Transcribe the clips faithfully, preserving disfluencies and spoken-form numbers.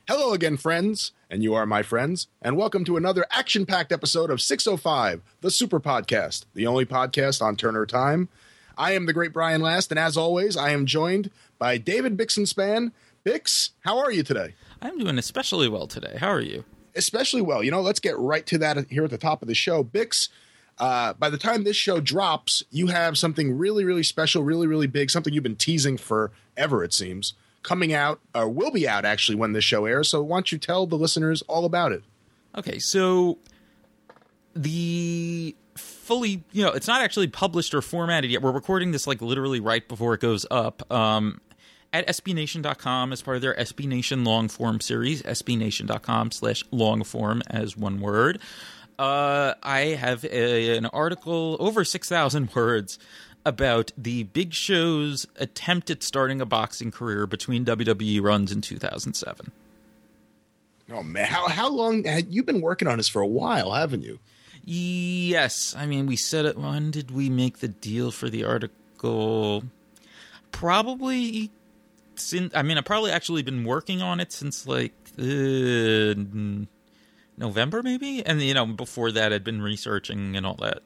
Hello again, friends, and you are my friends, and welcome to another action-packed episode of six oh five, the Super Podcast, the only podcast on Turner Time. I am the great Brian Last, and as always, I am joined by David Bixenspan. Bix, how are you today? I'm doing especially well today. How are you? Especially well. You know, let's get right to that here at the top of the show. Bix, uh, by the time this show drops, you have something really, really special, really, really big, something you've been teasing forever, it seems, coming out, or will be out actually when this show airs. So why don't you tell the listeners all about it? Okay, so the fully, you know, it's not actually published or formatted yet. We're recording this like literally right before it goes up. Um, at S B Nation dot com as part of their S B Nation long form series, S B Nation dot com slash long form as one word. Uh, I have a, an article over six thousand words about the Big Show's attempt at starting a boxing career between W W E runs in two thousand seven. Oh, man. How, how long had you been working on this for a while, haven't you? Yes. I mean, we said it. When did we make the deal for the article? Probably since, I mean, I've probably actually been working on it since like uh, November, maybe. And, you know, before that, I'd been researching and all that.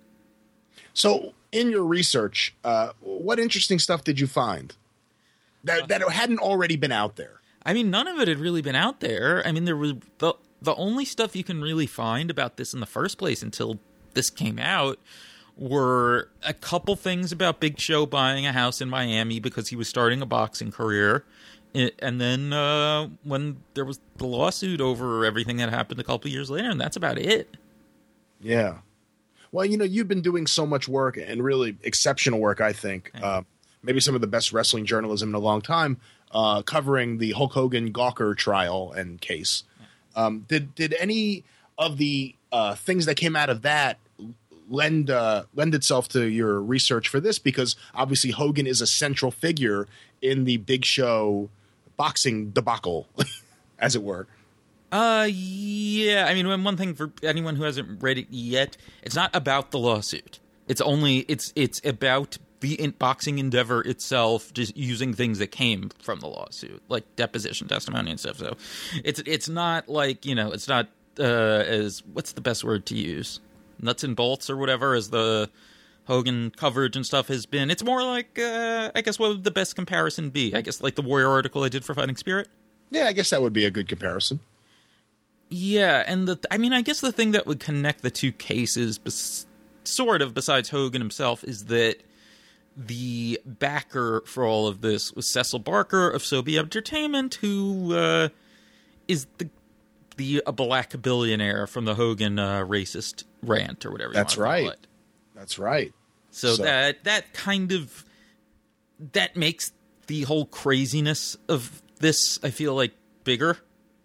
So, in your research, uh, what interesting stuff did you find that, that hadn't already been out there? I mean, none of it had really been out there. I mean, there was the the only stuff you can really find about this in the first place until this came out were a couple things about Big Show buying a house in Miami because he was starting a boxing career. And then uh, when there was the lawsuit over everything that happened a couple years later, and that's about it. Yeah. Well, you know, you've been doing so much work and really exceptional work, I think. Uh, maybe some of the best wrestling journalism in a long time, uh, covering the Hulk Hogan Gawker trial and case. Um, did did any of the uh, things that came out of that lend uh, lend itself to your research for this? Because obviously Hogan is a central figure in the Big Show boxing debacle, as it were. Uh, yeah. I mean, one thing for anyone who hasn't read it yet, it's not about the lawsuit. It's only, it's, it's about the in- boxing endeavor itself, just using things that came from the lawsuit, like deposition testimony and stuff. So it's, it's not like, you know, it's not, uh, as, what's the best word to use? Nuts and bolts or whatever, as the Hogan coverage and stuff has been. It's more like, uh, I guess what would the best comparison be? I guess like the Warrior article I did for Fighting Spirit. Yeah, I guess that would be a good comparison. Yeah, and the I mean, I guess the thing that would connect the two cases, bes- sort of, besides Hogan himself, is that the backer for all of this was Cecil Barker of Sobe Entertainment, who uh, is the the a black billionaire from the Hogan uh, racist rant or whatever. That's you want to right. call it. That's right. So, so that that kind of that makes the whole craziness of this, I feel like, bigger.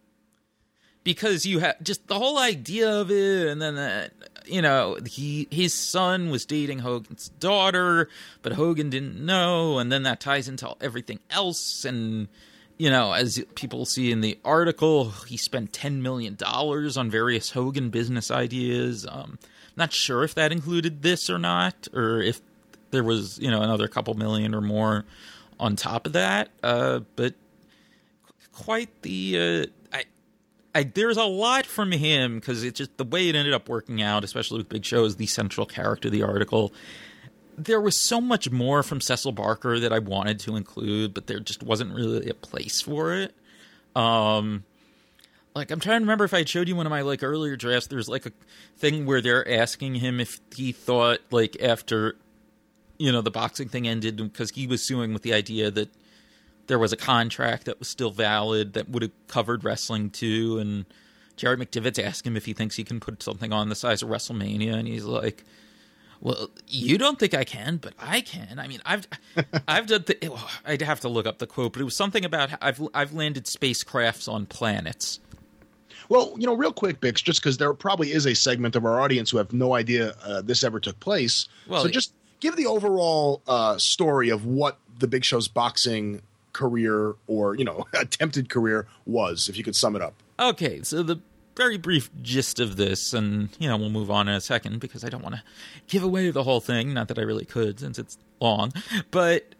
Because you have just the whole idea of it, and then, uh, you know, he his son was dating Hogan's daughter, but Hogan didn't know, and then that ties into everything else. And, you know, as people see in the article, he spent ten million dollars on various Hogan business ideas. Um, not sure if that included this or not, or if there was, you know, another couple million or more on top of that. Uh, but quite the... Uh, I, there's a lot from him, because it's just the way it ended up working out, especially with Big Show as the central character of the article. There was so much more from Cecil Barker that I wanted to include, but there just wasn't really a place for it. Um, like, I'm trying to remember if I showed you one of my like earlier drafts. There's like a thing where they're asking him if he thought, like, after, you know, the boxing thing ended, because he was suing with the idea that there was a contract that was still valid that would have covered wrestling too. And Jerry McDivitt's asked him if he thinks he can put something on the size of WrestleMania. And he's like, well, you don't think I can, but I can. I mean, I've, I've done the, I'd have to look up the quote, but it was something about how I've, I've landed spacecrafts on planets. Well, you know, real quick, Bix, just because there probably is a segment of our audience who have no idea uh, this ever took place. Well, so just give the overall uh, story of what the Big Show's boxing career, or, you know, attempted career was, if you could sum it up. Okay, so the very brief gist of this, and, you know, we'll move on in a second because I don't want to give away the whole thing, not that I really could since it's long, but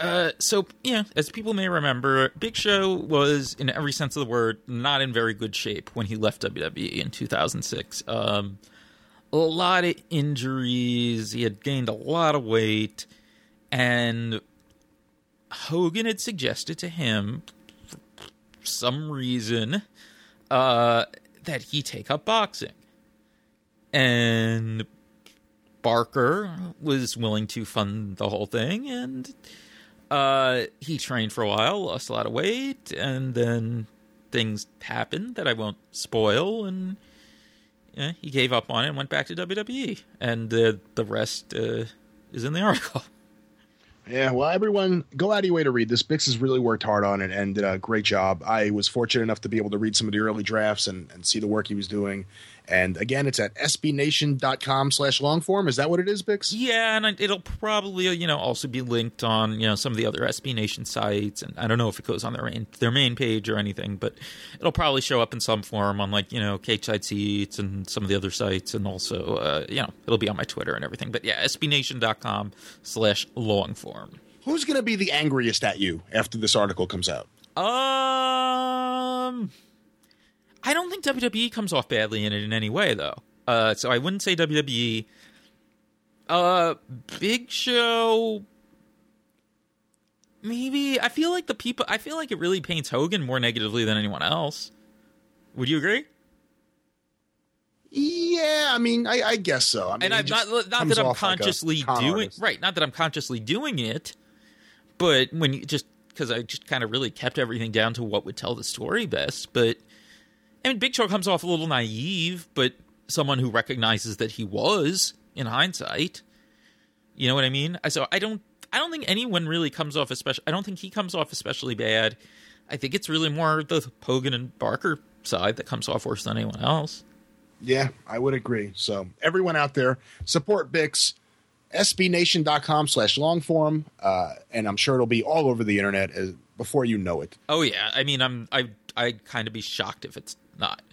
Uh, so, yeah, as people may remember, Big Show was, in every sense of the word, not in very good shape when he left W W E in two thousand six. Um, a lot of injuries. He had gained a lot of weight. And Hogan had suggested to him, for some reason, uh, that he take up boxing. And Barker was willing to fund the whole thing, and uh, he trained for a while, lost a lot of weight, and then things happened that I won't spoil, and yeah, he gave up on it and went back to W W E, and uh, the rest uh, is in the article. Yeah, well, everyone, go out of your way to read this. Bix has really worked hard on it and did a great job. I was fortunate enough to be able to read some of the early drafts and, and see the work he was doing. And again, it's at sbnation.com slash longform. Is that what it is, Bix? Yeah, and it'll probably, you know, also be linked on, you know, some of the other S B Nation sites. And I don't know if it goes on their main, their main page or anything, but it'll probably show up in some form on, like, you know, Cage Side Seats and some of the other sites. And also, uh, you know, it'll be on my Twitter and everything. But yeah, sbnation.com slash longform. Who's going to be the angriest at you after this article comes out? Um... I don't think W W E comes off badly in it in any way, though. Uh, so I wouldn't say W W E. Uh, Big Show. Maybe. I feel like the people. I feel like it really paints Hogan more negatively than anyone else. Would you agree? Yeah, I mean, I, I guess so. I mean, and I'm not not that I'm consciously like doing artist. right. Not that I'm consciously doing it, but when you just because I just kind of really kept everything down to what would tell the story best, but. I mean, Big Show comes off a little naive, but someone who recognizes that he was, in hindsight. You know what I mean? So I don't, I don't think anyone really comes off especially. I don't think he comes off especially bad. I think it's really more the Hogan and Barker side that comes off worse than anyone else. Yeah, I would agree. So everyone out there, support Bix. sbnation.com slash longform, uh, and I'm sure it'll be all over the internet as, before you know it. Oh yeah, I mean, I'm I I'd kind of be shocked if it's not.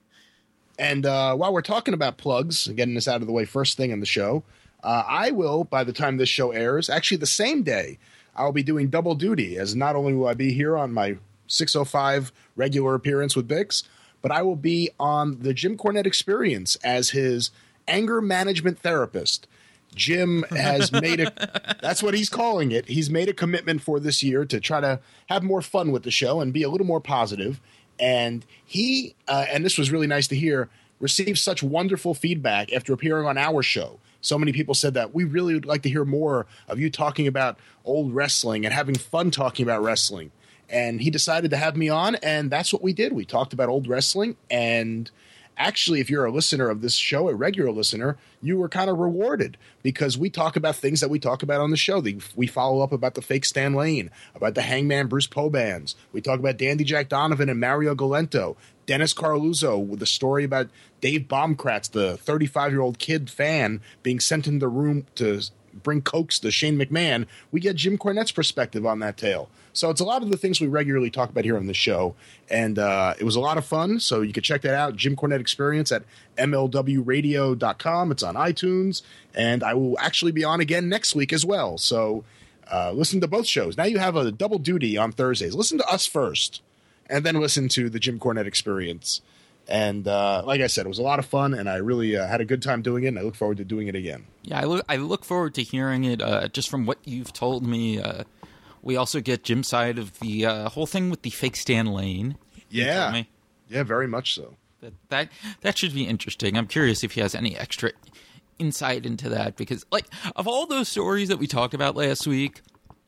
And uh, while we're talking about plugs, getting this out of the way first thing in the show, uh, I will, by the time this show airs, actually the same day, I'll be doing double duty, as not only will I be here on my six oh five regular appearance with Bix, but I will be on the Jim Cornette Experience as his anger management therapist. Jim has made a, that's what he's calling it. He's made a commitment for this year to try to have more fun with the show and be a little more positive. And he, uh, and this was really nice to hear, received such wonderful feedback after appearing on our show. So many people said that we really would like to hear more of you talking about old wrestling and having fun talking about wrestling. And he decided to have me on, and that's what we did. We talked about old wrestling, and actually, if you're a listener of this show, a regular listener, you were kind of rewarded because we talk about things that we talk about on the show. We follow up about the fake Stan Lane, about the Hangman Bruce Poe bands. We talk about Dandy Jack Donovan and Mario Galento, Dennis Carluzzo with the story about Dave Baumkratz, the thirty-five-year-old kid fan being sent in the room to bring cokes to Shane McMahon. We get Jim Cornette's perspective on that tale. So it's a lot of the things we regularly talk about here on the show. And uh, it was a lot of fun. So you can check that out, Jim Cornette Experience at M L W radio dot com. It's on iTunes. And I will actually be on again next week as well. So uh, listen to both shows. Now you have a double duty on Thursdays. Listen to us first and then listen to the Jim Cornette Experience. And uh, like I said, it was a lot of fun, and I really uh, had a good time doing it, and I look forward to doing it again. Yeah, I look, I look forward to hearing it uh, just from what you've told me. Uh, we also get Jim's side of the uh, whole thing with the fake Stan Lane. Yeah, yeah, very much so. That, that that should be interesting. I'm curious if he has any extra insight into that, because, like, of all those stories that we talked about last week,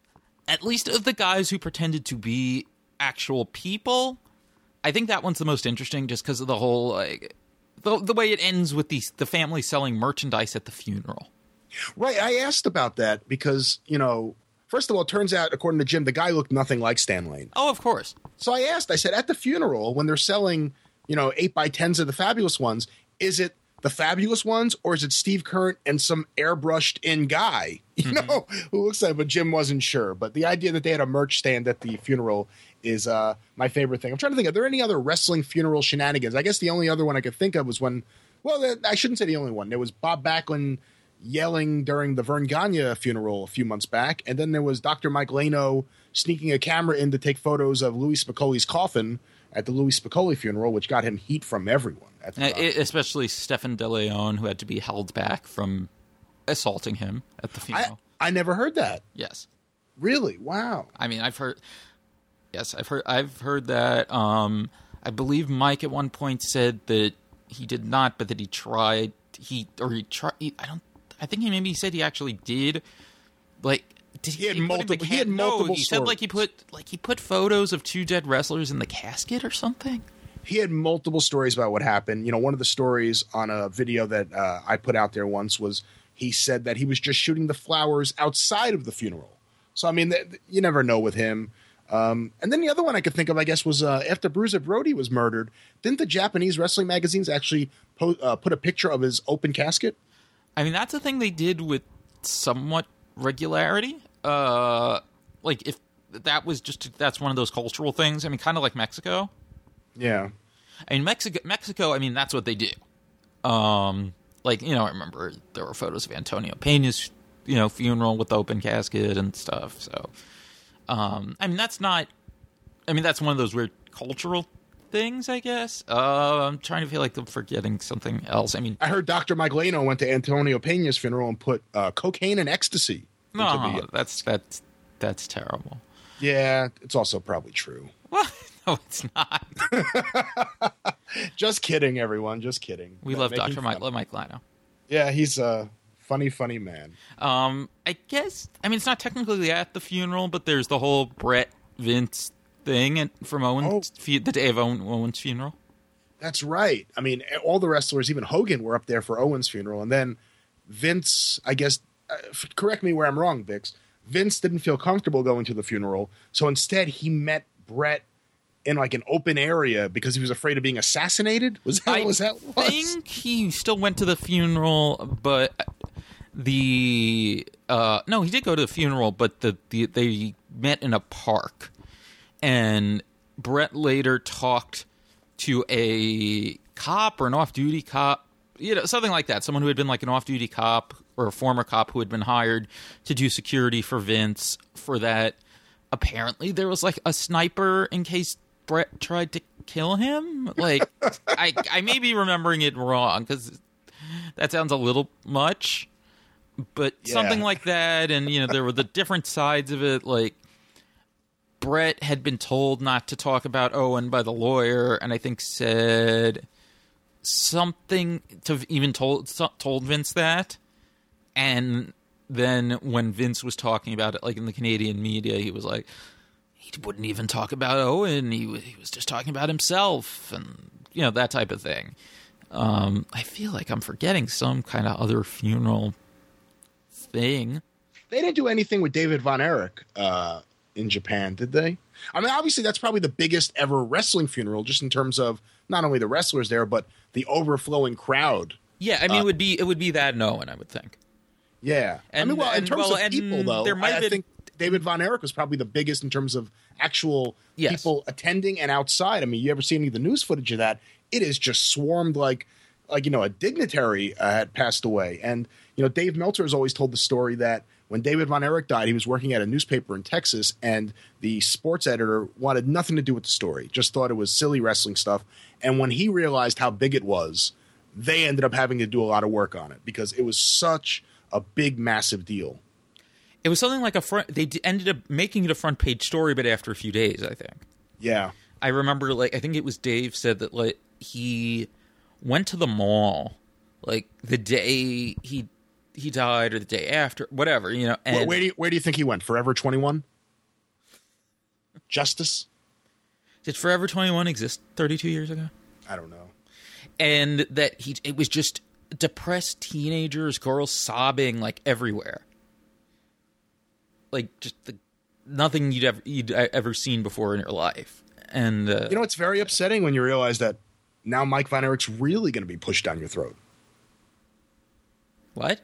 at least of the guys who pretended to be actual people, I think that one's the most interesting just because of the whole, like, the, the way it ends with the, the family selling merchandise at the funeral. Right. I asked about that because, you know, first of all, it turns out, according to Jim, the guy looked nothing like Stan Lane. Oh, of course. So I asked, I said, at the funeral, when they're selling, you know, eight by tens of the fabulous ones, is it the fabulous ones or is it Steve Keirn and some airbrushed in guy, you mm-hmm. know, who looks like, but Jim wasn't sure. But the idea that they had a merch stand at the funeral is uh, my favorite thing. I'm trying to think, are there any other wrestling funeral shenanigans? I guess the only other one I could think of was when, well, I shouldn't say the only one. There was Bob Backlund yelling during the Vern Gagne funeral a few months back. And then there was Doctor Mike Lano sneaking a camera in to take photos of Louis Spicoli's coffin at the Louis Spicoli funeral, which got him heat from everyone. At the uh, especially Stefan De Leon, who had to be held back from assaulting him at the funeral. I, I never heard that. Yes. Really? Wow. I mean, I've heard. Yes, I've heard. I've heard that. Um, I believe Mike at one point said that he did not, but that he tried. He or he tried. I don't. I think he maybe said he actually did. Like, did he? He had he multiple. Ca- he had no, multiple. he stories. said like he put like he put photos of two dead wrestlers in the casket or something. He had multiple stories about what happened. You know, one of the stories on a video that uh, I put out there once was he said that he was just shooting the flowers outside of the funeral. So I mean, th- th- you never know with him. Um, and then the other one I could think of, I guess, was uh, after Bruiser Brody was murdered. Didn't the Japanese wrestling magazines actually po- uh, put a picture of his open casket? I mean, that's a thing they did with somewhat regularity. Uh, like if that was just that's one of those cultural things. I mean, kind of like Mexico. Yeah. I mean, Mexico. Mexico. I mean, that's what they do. Um, like you know, I remember there were photos of Antonio Peña's, you know, funeral with the open casket and stuff. So, um, I mean, that's not. I mean, that's one of those weird cultural things, I guess. Uh, I'm trying to feel like I'm forgetting something else. I mean, I heard Doctor Mike Lano went to Antonio Peña's funeral and put uh, cocaine and ecstasy. no, into the- that's that's that's terrible. Yeah, it's also probably true. What? No, it's not. Just kidding, everyone. Just kidding. We Ma- love making Doctor Mike, fun. love Mike Lano. Yeah, he's a funny, funny man. Um, I guess. I mean, it's not technically at the funeral, but there's the whole Brett Vince thing at, from Owens, Oh. fu- the day of Owen, Owens' funeral. That's right. I mean, all the wrestlers, even Hogan, were up there for Owen's funeral. And then Vince, I guess, uh, f- correct me where I'm wrong, Bix. Vince didn't feel comfortable going to the funeral. So instead, he met Brett in like an open area because he was afraid of being assassinated. Was that I was that what I it was? think he still went to the funeral, but the uh, no, he did go to the funeral, but the, the they met in a park, and Brett later talked to a cop or an off-duty cop, you know, something like that, someone who had been like an off-duty cop or a former cop who had been hired to do security for Vince. For that, apparently there was like a sniper in case Brett tried to kill him. Like, I I may be remembering it wrong because that sounds a little much, but Yeah. something like that. And you know, there were the different sides of it. Like, Brett had been told not to talk about Owen by the lawyer, and I think said something to even told told Vince that. And then when Vince was talking about it, like in the Canadian media, he was like, he wouldn't even talk about Owen. He was, he was just talking about himself, and you know, that type of thing. Um, I feel like I'm forgetting some kind of other funeral thing. They didn't do anything with David Von Erich uh, in Japan, did they? I mean, obviously, that's probably the biggest ever wrestling funeral, just in terms of not only the wrestlers there, but the overflowing crowd. Yeah, I mean, Uh, it would be it would be that and Owen, I would think. Yeah. And- I mean, well, in and- terms well, of and people, though, there might I, have I been- think David Von Erich was probably the biggest in terms of actual Yes. people attending and outside. I mean, you ever see any of the news footage of that? It is just swarmed like, like you know, a dignitary uh, had passed away. And, you know, Dave Meltzer has always told the story that when David Von Erich died, he was working at a newspaper in Texas, and the sports editor wanted nothing to do with the story, just thought it was silly wrestling stuff. And when he realized how big it was, they ended up having to do a lot of work on it because it was such a big, massive deal. It was something like a front. They d- ended up making it a front page story, but after a few days, I think. Yeah. I remember, like, I think it was Dave said that, like, he went to the mall, like, the day he he died or the day after, whatever, you know. And Where, where do you where do you think he went? Forever twenty-one? Justice? did Forever twenty-one exist thirty-two years ago? I don't know. And that he it was just depressed teenagers, girls sobbing like everywhere, like just the, nothing you'd ever you'd ever seen before in your life. And uh, You know, it's very upsetting when you realize that now Mike Von Erich's really going to be pushed down your throat. what?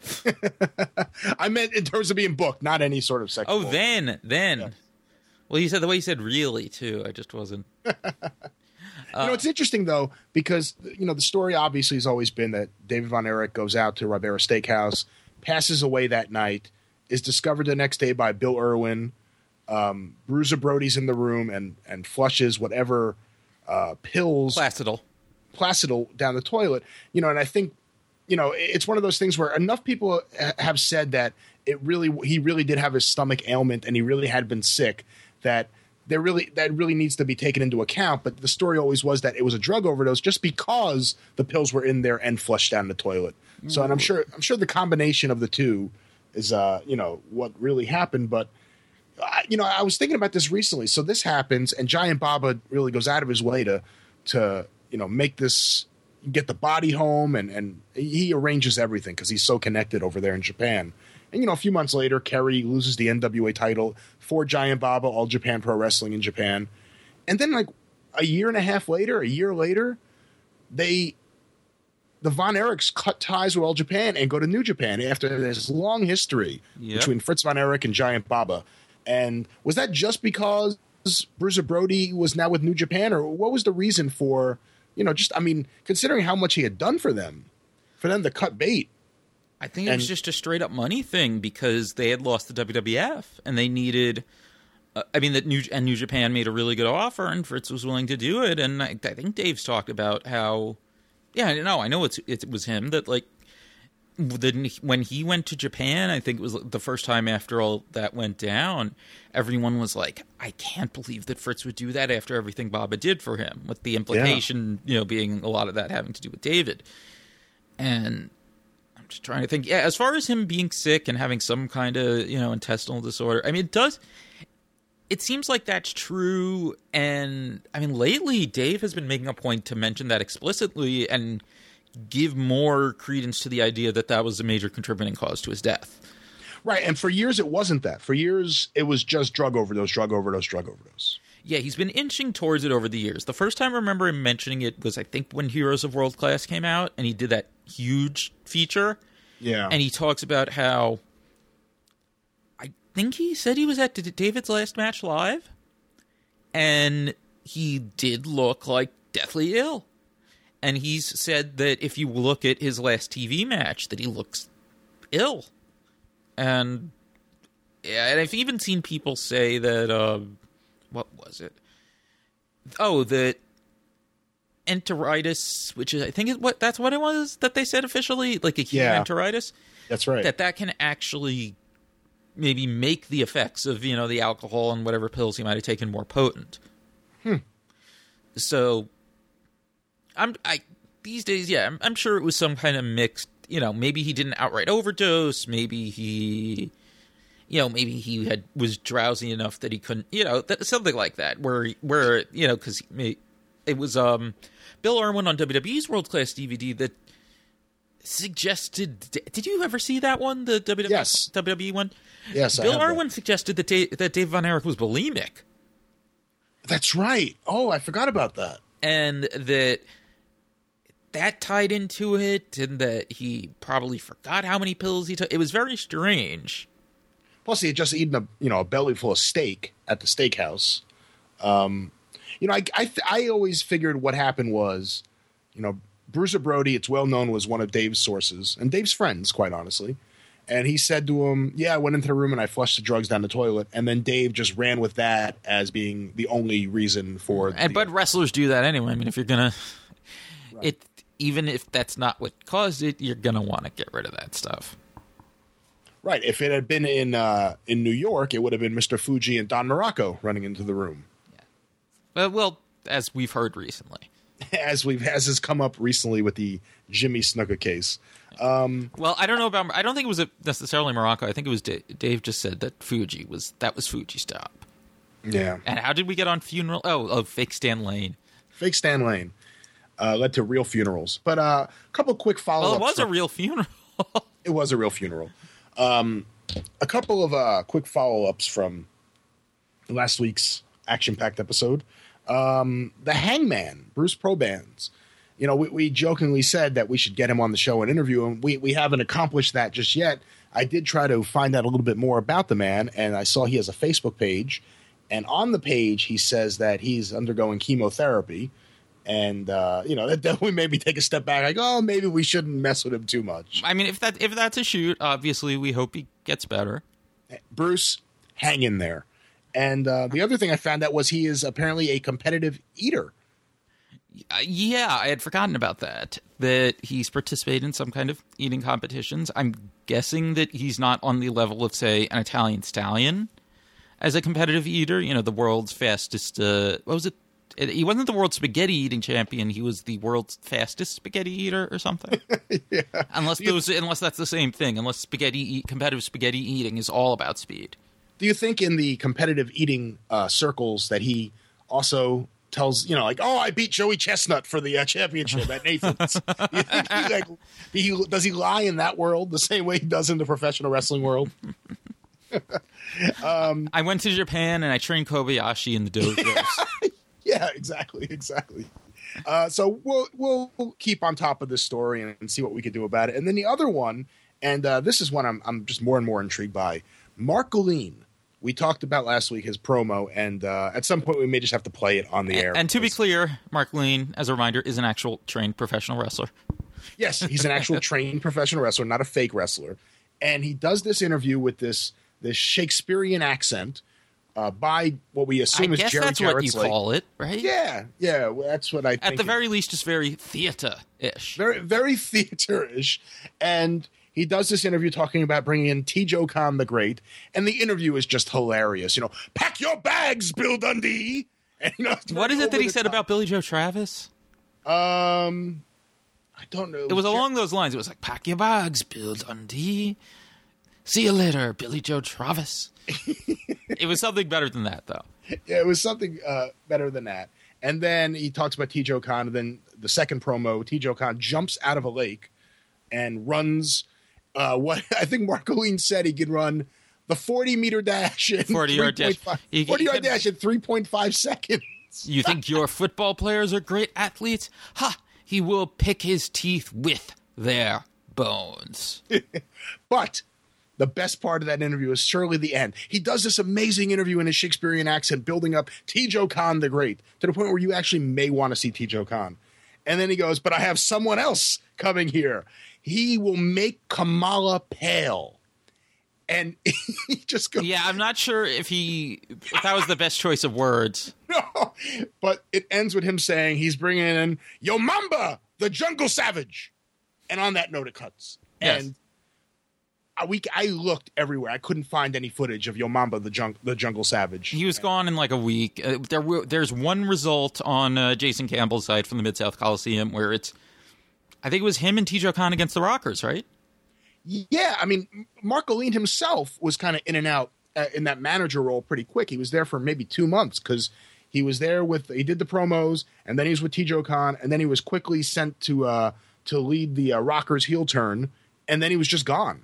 I meant in terms of being booked, not any sort of sexual. Oh, then then. Yeah. Well, you said the way you said "really" too. I just wasn't. Uh, you know, it's interesting, though, because, you know, the story obviously has always been that David Von Erich goes out to Ribera Steakhouse, passes away that night, is discovered the next day by Bill Irwin. Um, Bruiser Brody's in the room and, and flushes whatever uh, pills. Placidol. Placidol down the toilet. You know, and I think, you know, it's one of those things where enough people have said that it really, he really did have his stomach ailment and he really had been sick, that there really, that really needs to be taken into account. But the story always was that it was a drug overdose just because the pills were in there and flushed down the toilet. So, and I'm sure, I'm sure the combination of the two is, uh, you know, what really happened. But, uh, you know, I was thinking about this recently. So this happens and Giant Baba really goes out of his way to, to, you know, make this, get the body home, and, and he arranges everything because he's so connected over there in Japan. And, you know, a few months later, Kerry loses the N W A title for Giant Baba, All Japan Pro Wrestling in Japan. And then, like, a year and a half later, a year later, they, the Von Erichs cut ties with All Japan and go to New Japan after this long history yep. between Fritz Von Erich and Giant Baba. And was that just because Bruiser Brody was now with New Japan, or what was the reason for, you know, just, I mean, considering how much he had done for them, for them to cut bait? I think it and, was just a straight up money thing because they had lost the W W F and they needed, uh, I mean, that New, and New Japan made a really good offer and Fritz was willing to do it. And I, I think Dave's talked about how, yeah, no, I know it's, it was him that, like, the, when he went to Japan, I think it was the first time after all that went down, everyone was like, I can't believe that Fritz would do that after everything Baba did for him, with the implication, yeah. you know, being a lot of that having to do with David. And I'm just trying to think, yeah, as far as him being sick and having some kind of, you know, intestinal disorder, I mean, it does, it seems like that's true. And I mean, lately, Dave has been making a point to mention that explicitly and give more credence to the idea that that was a major contributing cause to his death. Right, and for years it wasn't that. For years it was just drug overdose, drug overdose, drug overdose. Yeah, he's been inching towards it over the years. The first time I remember him mentioning it was, I think, when Heroes of World Class came out, and he did that huge feature. Yeah. And he talks about how, I think he said he was at David's last match live, and he did look like deathly ill. And he's said that if you look at his last T V match, that he looks ill. And, yeah, and I've even seen people say that, uh, what was it? Oh, that enteritis, which is, I think is what that's what it was that they said officially, like acute yeah, enteritis. That's right. That that can actually maybe make the effects of, you know, the alcohol and whatever pills he might have taken more potent. Hmm. So, I'm I these days, yeah, I'm, I'm sure it was some kind of mixed. You know, maybe he didn't outright overdose. Maybe he, you know, maybe he had was drowsy enough that he couldn't. You know, that, something like that. Where where you know, because it was um, Bill Irwin on W W E's World Class D V D that suggested. Did you ever see that one? The W W E, yes. W W E one. Yes, Bill I have Irwin that. suggested that Dave, that Dave Von Erich was bulimic. That's right. Oh, I forgot about that. And that that tied into it, and that he probably forgot how many pills he took. It was very strange. Plus, he had just eaten a you know a belly full of steak at the steakhouse. Um, you know, I I, th- I always figured what happened was, you know, Bruiser Brody, it's well known, was one of Dave's sources and Dave's friends, quite honestly. And he said to him, yeah, I went into the room and I flushed the drugs down the toilet. And then Dave just ran with that as being the only reason for and the, But wrestlers do that anyway. I mean, if you're going right. to... it, even if that's not what caused it, you're going to want to get rid of that stuff. Right. If it had been in uh, in New York, it would have been Mister Fuji and Don Morocco running into the room. Yeah. Uh, well, as we've heard recently. As we've as has come up recently with the Jimmy Snuka case. Um, well, I don't know about. I don't think it was a, necessarily Morocco. I think it was Dave, Dave. Just said that Fuji was that was Fuji stop. Yeah. And how did we get on funeral? Oh, oh, fake Stan Lane. Fake Stan Lane uh, led to real funerals. But uh, a couple quick follow ups. Well, it was from, a real funeral. It was a real funeral. Um, a couple of uh, quick follow ups from last week's action packed episode. Um, the Hangman, Bruce Probans. You know, we, we jokingly said that we should get him on the show and interview him. We we haven't accomplished that just yet. I did try to find out a little bit more about the man, and I saw he has a Facebook page. And on the page, he says that he's undergoing chemotherapy. And, uh, you know, that definitely made me take a step back. Like, oh, maybe we shouldn't mess with him too much. I mean, if that if that's a shoot, obviously we hope he gets better. Bruce, hang in there. And uh, the other thing I found out was he is apparently a competitive eater. Uh, yeah, I had forgotten about that. That he's participated in some kind of eating competitions. I'm guessing that he's not on the level of, say, an Italian stallion as a competitive eater. You know, the world's fastest. Uh, what was it? He wasn't the world spaghetti eating champion. He was the world's fastest spaghetti eater or something. Yeah. Unless those, unless that's the same thing. Unless spaghetti eat, competitive spaghetti eating is all about speed. Do you think in the competitive eating uh, circles that he also tells, you know, like, oh, I beat Joey Chestnut for the uh, championship at Nathan's? You think he, like, he, does he lie in that world the same way he does in the professional wrestling world? um, I went to Japan and I trained Kobayashi in the dojos. Yeah, exactly, exactly. Uh, so we'll we'll keep on top of this story and, and see what we can do about it. And then the other one, and uh, this is one I'm I'm just more and more intrigued by. Mark Gullin. We talked about last week his promo, and uh, at some point we may just have to play it on the air. And, and to be clear, Mark Gullin, as a reminder, is an actual trained professional wrestler. Yes, he's an actual trained professional wrestler, not a fake wrestler. And he does this interview with this this Shakespearean accent. Uh, by what we assume I is guess Jerry that's Jarrett's what you like, call it, right? Yeah, yeah, well, that's what I think. At the very least, it's very theater-ish. Very, very theater-ish. And he does this interview talking about bringing in T-Joe Khan the Great, and the interview is just hilarious. You know, pack your bags, Bill Dundee. And, you know, what is it that he said top. about Billy Joe Travis? Um, I don't know. It was along those lines. It was like, pack your bags, Bill Dundee. See you later, Billy Joe Travis. It was something better than that, though. Yeah, it was something uh, better than that. And then he talks about T-Joe Khan, and then the second promo, T-Joe Khan jumps out of a lake and runs uh, what I think Mark Gullin said he could run the forty-meter dash in forty-yard dash. forty-yard dash in three point five seconds. You think your football players are great athletes? Ha! He will pick his teeth with their bones. But the best part of that interview is surely the end. He does this amazing interview in his Shakespearean accent, building up T-Joe Khan the Great, to the point where you actually may want to see T-Joe Khan. And then he goes, but I have someone else coming here. He will make Kamala pale. And he just goes... Yeah, I'm not sure if he if that was the best choice of words. No, but it ends with him saying he's bringing in Yo Mamba, the Jungle Savage. And on that note, it cuts. Yes. And a week I looked everywhere. I couldn't find any footage of Yo Mamba, the, jung- the Jungle Savage. He was gone in like a week. Uh, there, were, there's one result on uh, Jason Campbell's site from the Mid-South Coliseum where it's, I think it was him and T-Joe Khan against the Rockers, right? Yeah, I mean, Mark Gullin himself was kind of in and out uh, in that manager role pretty quick. He was there for maybe two months because he was there with, he did the promos, and then he was with T-Joe Khan, and then he was quickly sent to uh, to lead the uh, Rockers heel turn, and then he was just gone.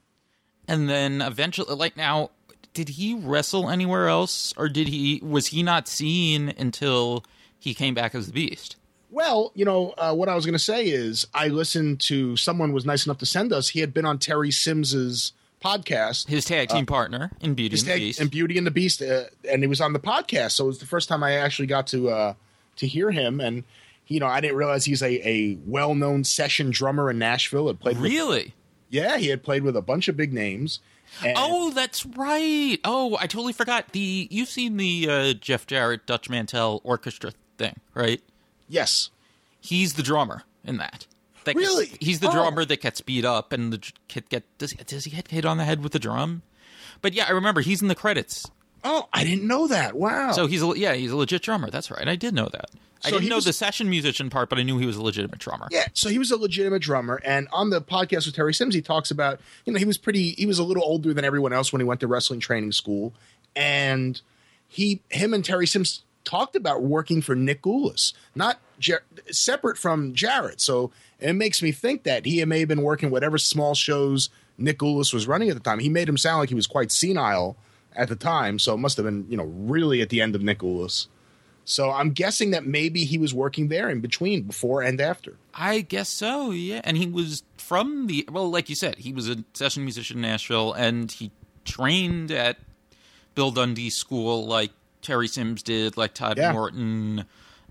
And then eventually, like now, did he wrestle anywhere else, or did he was he not seen until he came back as the Beast? Well, you know, uh, what I was going to say is I listened to, someone was nice enough to send us, he had been on Terry Sims's podcast. His tag team uh, partner in Beauty and the tag, Beast. In Beauty and the Beast, uh, and he was on the podcast, so it was the first time I actually got to uh, to hear him, and, you know, I didn't realize he's a, a well-known session drummer in Nashville. Had played really? With, yeah, he had played with a bunch of big names. And oh, that's right. Oh, I totally forgot. The You've seen the uh, Jeff Jarrett, Dutch Mantel orchestra thing, right? Yes. He's the drummer in that. that really? Gets, he's the oh. drummer that gets beat up, and the kid get does, does he get hit on the head with the drum? But yeah, I remember he's in the credits. Oh, I didn't know that. Wow. So he's a, yeah, he's a legit drummer. That's right. I did know that. So I didn't know was, the session musician part, but I knew he was a legitimate drummer. Yeah, so he was a legitimate drummer, and on the podcast with Terry Sims, he talks about, you know, he was pretty, he was a little older than everyone else when he went to wrestling training school, and he, him and Terry Sims talked about working for Nick Goulas, not Jar- separate from Jarrett. So it makes me think that he may have been working whatever small shows Nick Goulas was running at the time. He made him sound like he was quite senile at the time, so it must have been, you know, really at the end of Nick Goulas. So I'm guessing that maybe he was working there in between, before and after. I guess so, yeah. And he was from the, well, like you said, he was a session musician in Nashville, and he trained at Bill Dundee's school like Terry Sims did, like Todd yeah. Morton.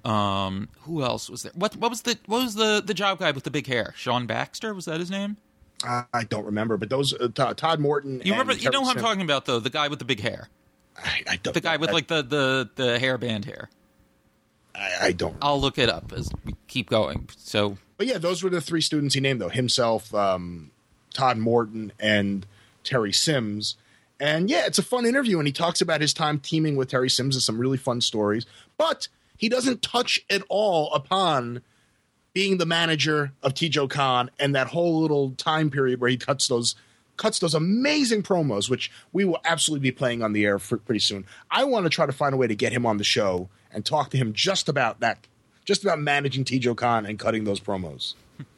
Um, who else was there? What what was the what was the, the job guy with the big hair? Sean Baxter, was that his name? I, I don't remember, but those uh, Todd, Todd Morton. You and remember? You Terry know who I'm Sims- talking about, though. The guy with the big hair. I, I don't. The guy with I, like the the the hairband hair. I, I don't. I'll look it up as we keep going. So, But yeah, those were the three students he named, though. Himself, um, Todd Morton, and Terry Sims. And yeah, it's a fun interview, and he talks about his time teaming with Terry Sims and some really fun stories. But he doesn't touch at all upon being the manager of Tijo Khan and that whole little time period where he cuts those cuts those amazing promos, which we will absolutely be playing on the air for pretty soon. I want to try to find a way to get him on the show and talk to him just about that, just about managing Tijo Khan and cutting those promos.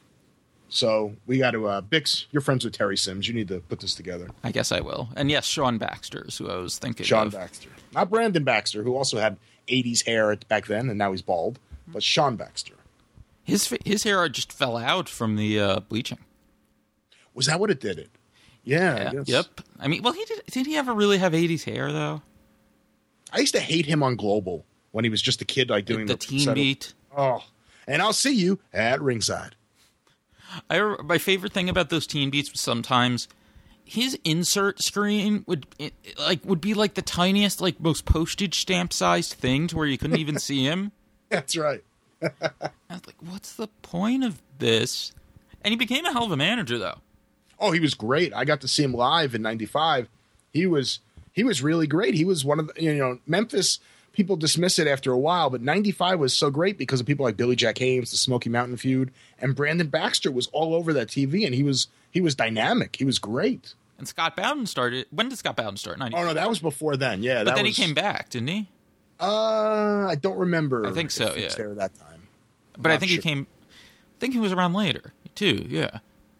So we got to, uh, Bix, you're friends with Terry Sims. You need to put this together. I guess I will. And yes, Sean Baxter is who I was thinking Sean of. Baxter. Not Brandon Baxter, who also had eighties hair at, back then, and now he's bald, but Sean Baxter. His his hair just fell out from the uh, bleaching. Was that what it did it? Yeah. I Yeah, guess. yep. I mean, well, he did. Did he ever really have eighties hair though? I used to hate him on Global when he was just a kid, like doing the, the, teen setup. beat. Oh, and I'll see you at ringside. I my favorite thing about those teen beats was sometimes his insert screen would it, like would be like the tiniest, like most postage stamp sized thing to where you couldn't even see him. That's right. I was like, what's the point of this? And he became a hell of a manager, though. Oh, he was great. I got to see him live in ninety-five. He was he was really great. He was one of the, you know, Memphis, people dismiss it after a while, but ninety-five was so great because of people like Billy Jack Haynes, the Smoky Mountain Feud, and Brandon Baxter was all over that T V, and he was he was dynamic. He was great. And Scott Bowden started. When did Scott Bowden start? ninety-five. Oh, no, that was before then. Yeah. But that then was, he came back, didn't he? Uh, I don't remember. I think so, if he was yeah. there at that time. I'm But I not think sure. he came. I think he was around later too. Yeah.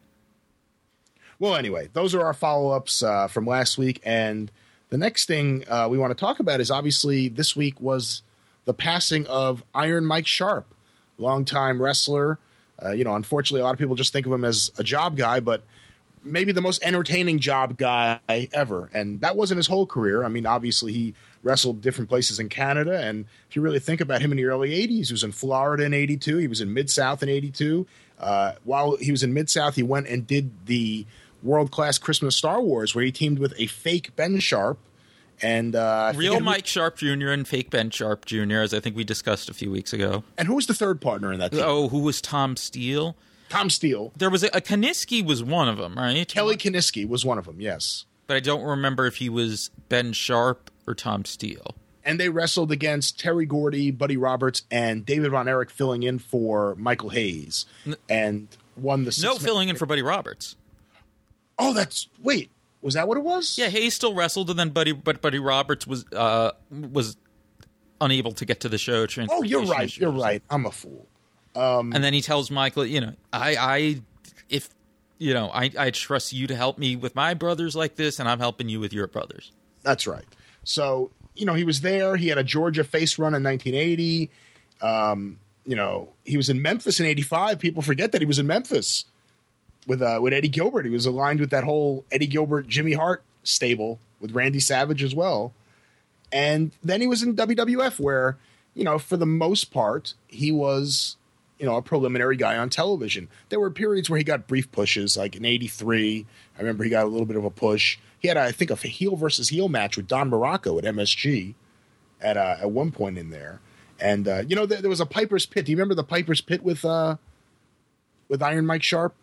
Well, anyway, those are our follow-ups uh, from last week, and the next thing uh, we want to talk about is obviously this week was the passing of Iron Mike Sharp, longtime wrestler. Uh, you know, unfortunately, a lot of people just think of him as a job guy, but maybe the most entertaining job guy ever, and that wasn't his whole career. I mean, obviously, he wrestled different places in Canada, and if you really think about him in the early eighties, he was in Florida in eighty-two, he was in Mid-South in eighty-two. Uh, while he was in Mid-South, he went and did the world-class Christmas Star Wars, where he teamed with a fake Ben Sharp. And uh, I Real forget who- Mike Sharp Junior and fake Ben Sharp Junior, as I think we discussed a few weeks ago. And who was the third partner in that team? Oh, who was Tom Steele? Tom Steele. There was a, a Kaniski was one of them, right? Kelly Kaniski was one of them, yes. But I don't remember if he was Ben Sharp or Tom Steele. And they wrestled against Terry Gordy, Buddy Roberts, and David Von Erich filling in for Michael Hayes. And won the six No filling in for Buddy Roberts. Oh, that's wait. Was that what it was? Yeah, Hayes still wrestled, and then Buddy, but Buddy Roberts was uh, was unable to get to the show. Oh, you're transportation right. issues. You're right. I'm a fool. And then he tells Michael, you know, I, I, if you know, I, I trust you to help me with my brothers like this, and I'm helping you with your brothers. That's right. So, you know, he was there. He had a Georgia face run in nineteen eighty. Um, you know, he was in Memphis in eighty-five. People forget that he was in Memphis with uh, with Eddie Gilbert. He was aligned with that whole Eddie Gilbert, Jimmy Hart stable with Randy Savage as well. And then he was in W W F where, you know, for the most part, he was, you know, a preliminary guy on television. There were periods where he got brief pushes, like in eighty-three. I remember he got a little bit of a push. He had, I think, a heel versus heel match with Don Morocco at M S G at uh, at one point in there. And, uh, you know, there, there was a Piper's Pit. Do you remember the Piper's Pit with uh, with Iron Mike Sharp?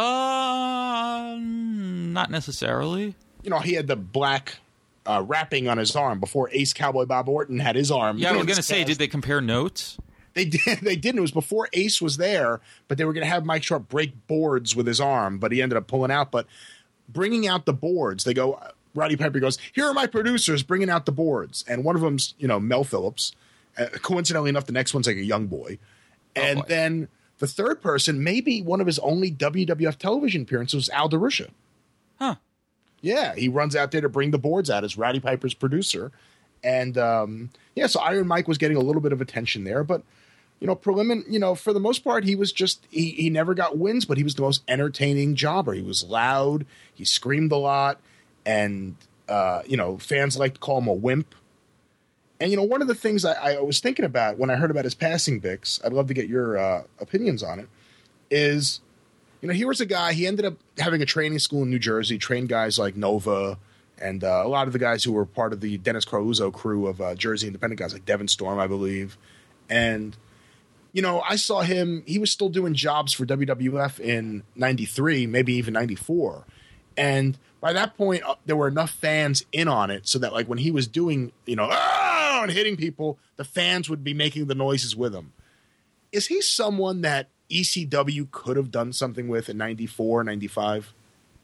Uh, not necessarily. You know, he had the black uh, wrapping on his arm before Ace Cowboy Bob Orton had his arm. Yeah, I you know, was going to his say, cast. did they compare notes? They did. They didn't. It was before Ace was there, but they were going to have Mike Sharp break boards with his arm, but he ended up pulling out. But bringing out the boards, they go. Roddy Piper goes, "Here are my producers bringing out the boards," and one of them's, you know, Mel Phillips. Uh, coincidentally enough, the next one's like a young boy, and boy. then the third person, maybe one of his only W W F television appearances, was Al DeRusha. Huh. Yeah, he runs out there to bring the boards out as Roddy Piper's producer. And, um, yeah, so Iron Mike was getting a little bit of attention there. But, you know, prelimin, you know, for the most part, he was just, he, he never got wins, but he was the most entertaining jobber. He was loud. He screamed a lot. And, uh, you know, fans like to call him a wimp. And, you know, one of the things I, I was thinking about when I heard about his passing, Bix, I'd love to get your uh, opinions on it, is, you know, he was a guy, he ended up having a training school in New Jersey, trained guys like Nova and uh, a lot of the guys who were part of the Dennis Carluzzo crew of uh, Jersey independent guys like Devin Storm, I believe. And, you know, I saw him, he was still doing jobs for W W F in ninety-three, maybe even ninety-four. And by that point, uh, there were enough fans in on it so that, like, when he was doing, you know, ah, and hitting people, the fans would be making the noises with him. Is he someone that E C W could have done something with in ninety-four, ninety-five?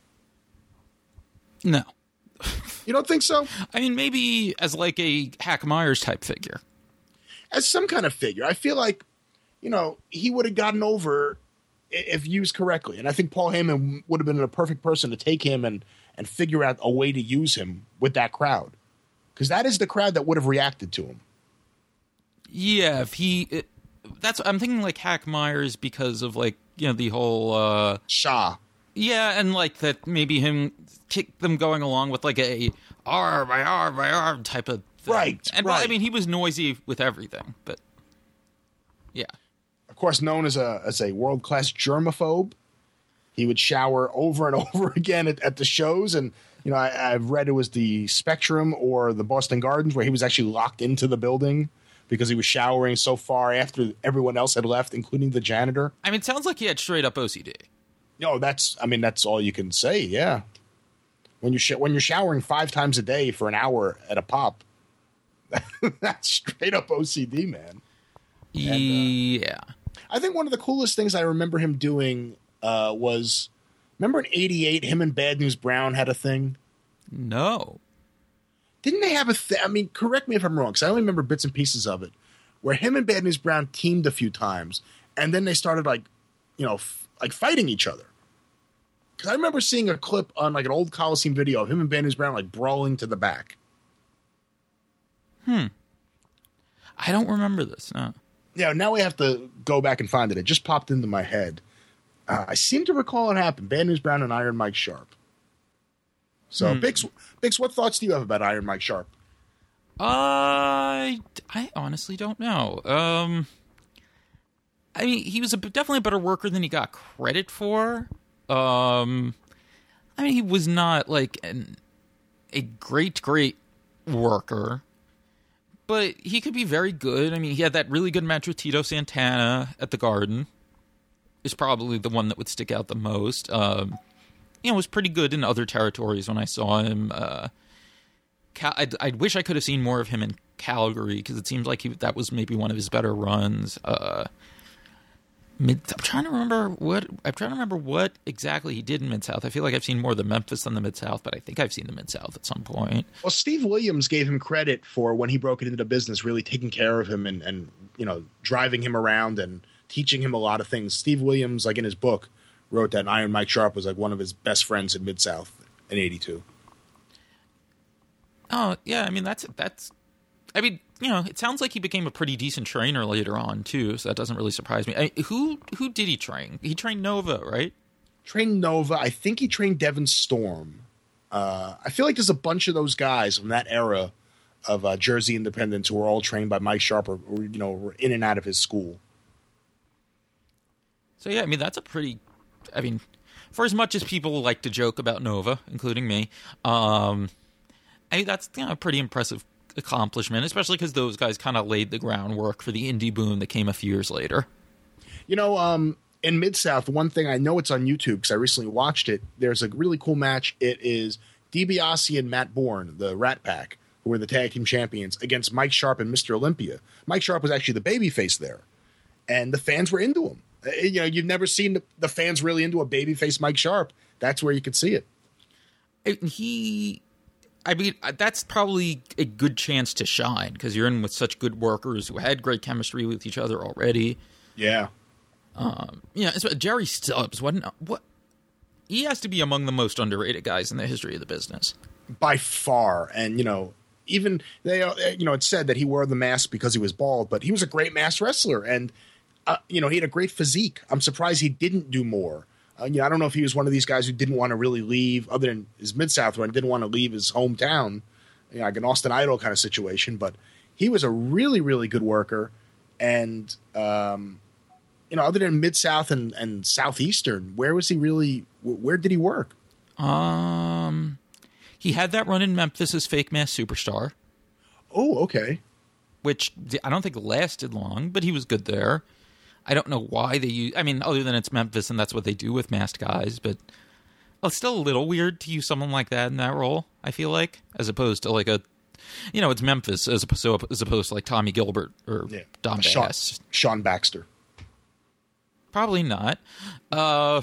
No. You don't think so? I mean, maybe as like a Hack Myers type figure. As some kind of figure. I feel like, you know, he would have gotten over if used correctly. And I think Paul Heyman would have been a perfect person to take him and, and figure out a way to use him with that crowd. Because that is the crowd that would have reacted to him. Yeah, if he... It, that's I'm thinking like Hack Myers because of like, you know, the whole... Uh, Shaw. Yeah, and like that maybe him... kick them going along with like a R by R by R type of thing. Right, and right. Well, I mean, he was noisy with everything, but yeah. Of course, known as a as a world class germaphobe, he would shower over and over again at, at the shows. And you know, I, I've read it was the Spectrum or the Boston Gardens where he was actually locked into the building because he was showering so far after everyone else had left, including the janitor. I mean, it sounds like he had straight up O C D. No, that's I mean that's all you can say. Yeah. When you sh- when you're showering five times a day for an hour at a pop, that's straight up O C D, man. And, uh, yeah. I think one of the coolest things I remember him doing uh, was, remember in eighty-eight, him and Bad News Brown had a thing? No. Didn't they have a thing? I mean, correct me if I'm wrong, because I only remember bits and pieces of it, where him and Bad News Brown teamed a few times, and then they started, like, you know, f- like fighting each other. Because I remember seeing a clip on like an old Coliseum video of him and Bad News Brown like brawling to the back. Hmm. I don't remember this. No. Yeah, now we have to go back and find it. It just popped into my head. Uh, I seem to recall it happened. Bad News Brown and Iron Mike Sharp. So, Hmm. Bix, Bix, what thoughts do you have about Iron Mike Sharp? I I honestly don't know. Um, I mean, he was a, definitely a better worker than he got credit for. Um, I mean, he was not like an, a great, great worker, but he could be very good. I mean, he had that really good match with Tito Santana at the Garden. Is probably the one that would stick out the most. Um, you know, was pretty good in other territories when I saw him. Uh, Cal- I, I wish I could have seen more of him in Calgary because it seems like he, that was maybe one of his better runs. Uh, Mid, I'm trying to remember what I'm trying to remember what exactly he did in Mid-South. I feel like I've seen more of the Memphis than the Mid-South, but I think I've seen the Mid-South at some point. Well, Steve Williams gave him credit for when he broke it into the business, really taking care of him and, and you know, driving him around and teaching him a lot of things. Steve Williams, like in his book, wrote that Iron Mike Sharp was like one of his best friends in Mid-South in eighty-two. Oh, yeah, I mean, that's that's I mean, you know, it sounds like he became a pretty decent trainer later on, too, so that doesn't really surprise me. I mean, who who did he train? He trained Nova, right? Trained Nova. I think he trained Devin Storm. Uh, I feel like there's a bunch of those guys from that era of uh, Jersey independents who were all trained by Mike Sharp or, or, you know, were in and out of his school. So, yeah, I mean, that's a pretty... I mean, for as much as people like to joke about Nova, including me, um, I mean, that's, you know, a pretty impressive accomplishment, especially because those guys kind of laid the groundwork for the indie boom that came a few years later. You know, um, in Mid-South, one thing I know it's on YouTube because I recently watched it. There's a really cool match. It is DiBiase and Matt Bourne, the Rat Pack, who were the tag team champions, against Mike Sharp and Mister Olympia. Mike Sharp was actually the babyface there, and the fans were into him. You know, you've never seen the, the fans really into a babyface Mike Sharp. That's where you could see it. He... I mean, that's probably a good chance to shine because you're in with such good workers who had great chemistry with each other already. Yeah. Um, yeah, it's, Jerry Stubbs, what, what? He has to be among the most underrated guys in the history of the business. By far. And, you know, even, they, uh, you know, it's said that he wore the mask because he was bald, but he was a great masked wrestler. And, uh, you know, he had a great physique. I'm surprised he didn't do more. Uh, you know, I don't know if he was one of these guys who didn't want to really leave, other than his Mid-South run, didn't want to leave his hometown, you know, like an Austin Idol kind of situation. But he was a really, really good worker. And, um, you know, other than Mid-South and, and Southeastern, where was he really, where did he work? Um, he had that run in Memphis as Fake Mask Superstar. Oh, okay. Which I don't think lasted long, but he was good there. I don't know why they use, I mean, other than it's Memphis and that's what they do with masked guys, but it's still a little weird to use someone like that in that role, I feel like, as opposed to like a, you know, it's Memphis as opposed, as opposed to like Tommy Gilbert or yeah. Don Sean, Bass. Sean Baxter. Probably not. Uh,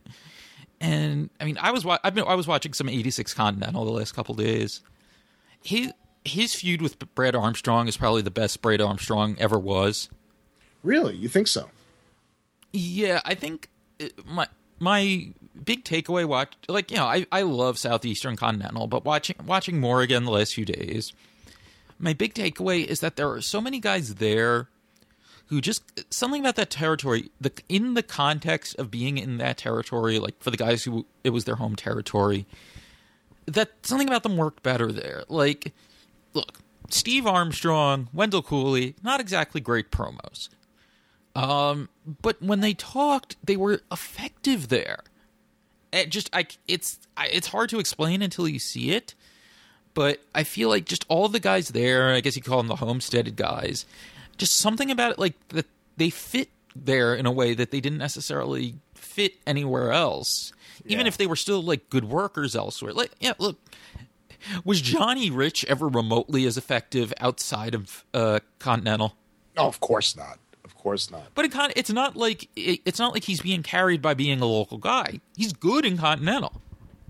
and I mean, I was wa- I've been I was watching some eighty-six Continental the last couple days. He his feud with Brad Armstrong is probably the best Brad Armstrong ever was. Really, you think so? Yeah, I think it, my my big takeaway watch like you know I I love Southeastern Continental, but watching watching more again the last few days, my big takeaway is that there are so many guys there who just something about that territory, the in the context of being in that territory, like for the guys who it was their home territory, that something about them worked better there. Like, look, Steve Armstrong, Wendell Cooley, not exactly great promos, um, but when they talked, they were effective there. It just, I, it's, I, it's hard to explain until you see it. But I feel like just all the guys there, I guess you call them the homesteaded guys. Just something about it, like that they fit there in a way that they didn't necessarily fit anywhere else, yeah. Even if they were still like good workers elsewhere. Like, yeah, look, was Johnny Rich ever remotely as effective outside of uh, Continental? Oh, of course not. Of course not. But it kind of, it's not like it, it's not like he's being carried by being a local guy. He's good in Continental.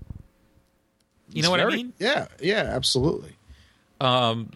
You he's know what very, I mean? Yeah, yeah, absolutely. Um.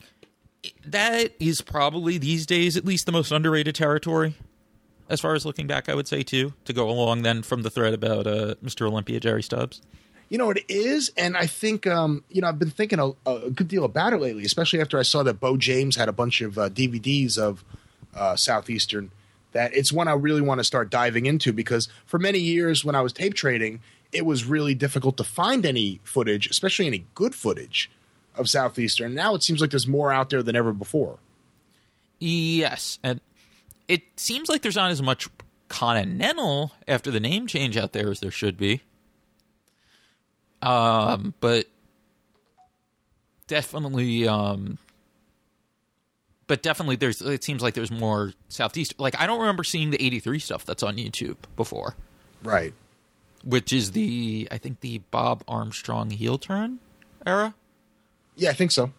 That is probably these days at least the most underrated territory as far as looking back, I would say, too, to go along then from the thread about uh, Mister Olympia, Jerry Stubbs. You know, it is, and I think, um, you know, I've been thinking a, a good deal about it lately, especially after I saw that Bo James had a bunch of uh, D V Ds of uh, Southeastern, that it's one I really want to start diving into because for many years when I was tape trading, it was really difficult to find any footage, especially any good footage of Southeastern. Now it seems like there's more out there than ever before. Yes, and it seems like there's not as much Continental after the name change out there as there should be. Um, but definitely, um, but definitely, there's. It seems like there's more Southeast. Like I don't remember seeing the eighty-three stuff that's on YouTube before, right? Which is the I think the Bob Armstrong heel turn era. Yeah, I think so.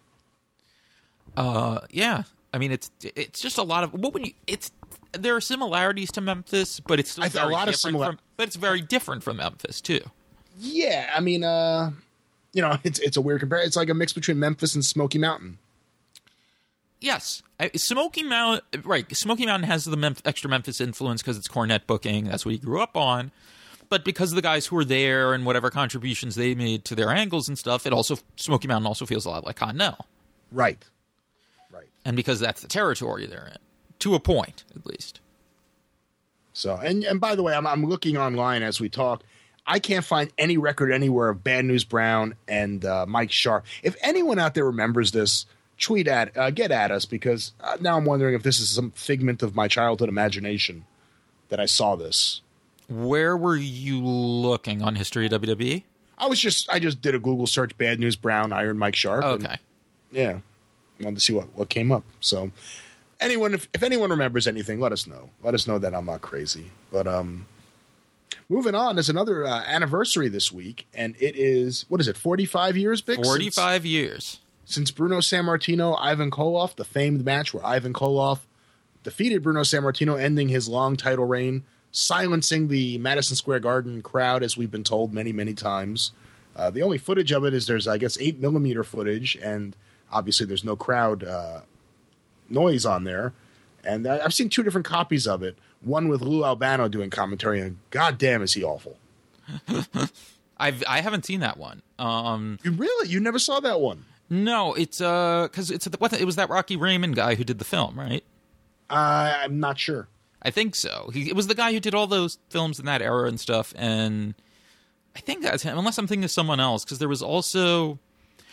Uh, yeah. I mean, it's it's just a lot of what would you? It's there are similarities to Memphis, but it's still I, very a lot different of similar. From, but it's very different from Memphis too. Yeah, I mean, uh, you know, it's it's a weird comparison. It's like a mix between Memphis and Smoky Mountain. Yes, I, Smoky Mountain. Right, Smoky Mountain has the Memph- extra Memphis influence because it's Cornette booking. That's what he grew up on. But because of the guys who were there and whatever contributions they made to their angles and stuff, it also Smoky Mountain also feels a lot like Continental. Right. Right. And because that's the territory they're in, to a point, at least. So, and, and by the way, I'm, I'm looking online as we talk. I can't find any record anywhere of Bad News Brown and uh, Mike Sharp. If anyone out there remembers this, tweet at, uh, get at us because uh, now I'm wondering if this is some figment of my childhood imagination that I saw this. Where were you looking on History of W W E? I was just I just did a Google search, Bad News Brown, Iron Mike Sharp. Okay. And, yeah. I wanted to see what, what came up. So anyone if, if anyone remembers anything, let us know. Let us know that I'm not crazy. But um moving on, there's another uh, anniversary this week, and it is what is it, forty-five years, Bix? Forty-five since, years. Since Bruno Sammartino, Ivan Koloff, the famed match where Ivan Koloff defeated Bruno Sammartino, ending his long title reign, silencing the Madison Square Garden crowd, as we've been told many, many times. Uh, the only footage of it is there's, I guess, eight millimeter footage, and obviously there's no crowd uh, noise on there. And I, I've seen two different copies of it, one with Lou Albano doing commentary, and goddamn is he awful. I've, I haven't seen that one. Um, you really? You never saw that one? No, it's uh, because it's what it was that Rocky Raymond guy who did the film, right? Uh, I'm not sure. I think so. He, it was the guy who did all those films in that era and stuff, and I think that's him, unless I'm thinking of someone else, because there was also...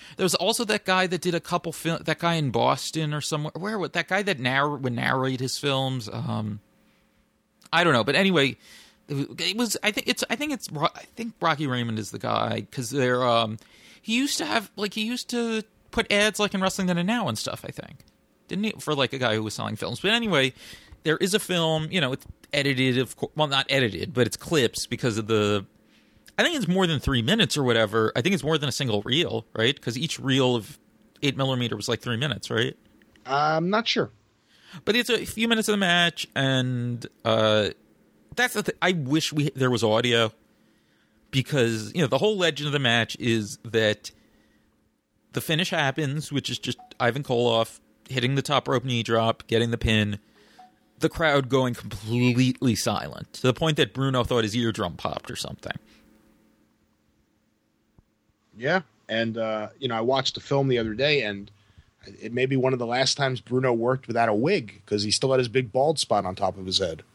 There was also that guy that did a couple film. That guy in Boston or somewhere. Where would that guy that narr- would narrate his films? Um, I don't know, but anyway, it was. I think it's. I think it's. I think Rocky Raymond is the guy because they're. Um, he used to have like he used to put ads like in Wrestling Then and Now and stuff. I think didn't he for like a guy who was selling films. But anyway, there is a film. You know, it's edited. Of course, well, not edited, but it's clips because of the. I think it's more than three minutes or whatever. I think it's more than a single reel, right? Because each reel of eight millimeter was like three minutes, right? I'm not sure. But it's a few minutes of the match, and uh, that's the thing. I wish we there was audio because, you know, the whole legend of the match is that the finish happens, which is just Ivan Koloff hitting the top rope knee drop, getting the pin, the crowd going completely silent to the point that Bruno thought his eardrum popped or something. Yeah, and, uh, you know, I watched the film the other day, and it may be one of the last times Bruno worked without a wig because he still had his big bald spot on top of his head.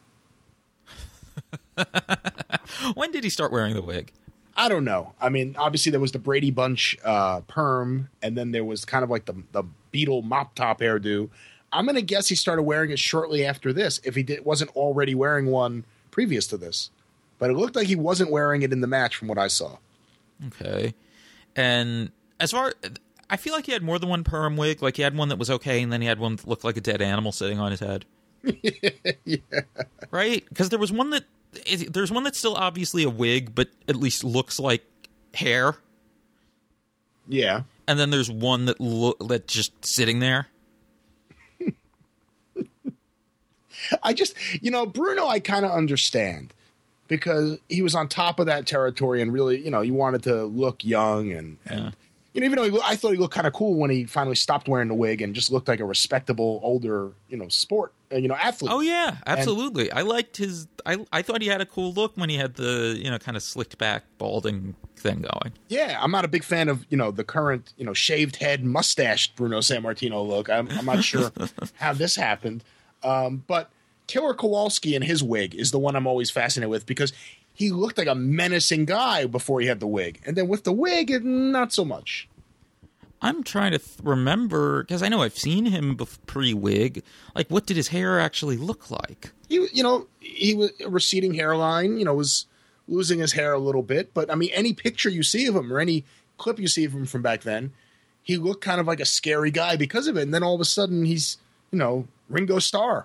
When did he start wearing the wig? I don't know. I mean, obviously there was the Brady Bunch uh, perm, and then there was kind of like the, the Beetle mop top hairdo. I'm going to guess he started wearing it shortly after this, if he did, wasn't already wearing one previous to this. But it looked like he wasn't wearing it in the match from what I saw. Okay. And as far, I feel like he had more than one perm wig. Like he had one that was okay, and then he had one that looked like a dead animal sitting on his head. Yeah. Right? Because there was one that there's one that's still obviously a wig, but at least looks like hair. Yeah. And then there's one that lo- that's just sitting there. I just, you know, Bruno, I kind of understand. Because he was on top of that territory and really, you know, he wanted to look young and, and Yeah. you know, even though he, I thought he looked kind of cool when he finally stopped wearing the wig and just looked like a respectable, older, you know, sport, uh, you know, athlete. Oh yeah, absolutely. And I liked his. I I thought he had a cool look when he had the, you know, kind of slicked back balding thing going. Yeah, I'm not a big fan of, you know, the current, you know, shaved head, mustached Bruno Sammartino look. I'm, I'm not sure how this happened, um, but. Killer Kowalski in his wig is the one I'm always fascinated with because he looked like a menacing guy before he had the wig. And then with the wig, it, not so much. I'm trying to th- remember, because I know I've seen him bef- pre-wig. Like, what did his hair actually look like? He, you know, he was a receding hairline, you know, was losing his hair a little bit. But, I mean, any picture you see of him or any clip you see of him from back then, he looked kind of like a scary guy because of it. And then all of a sudden he's, you know, Ringo Starr.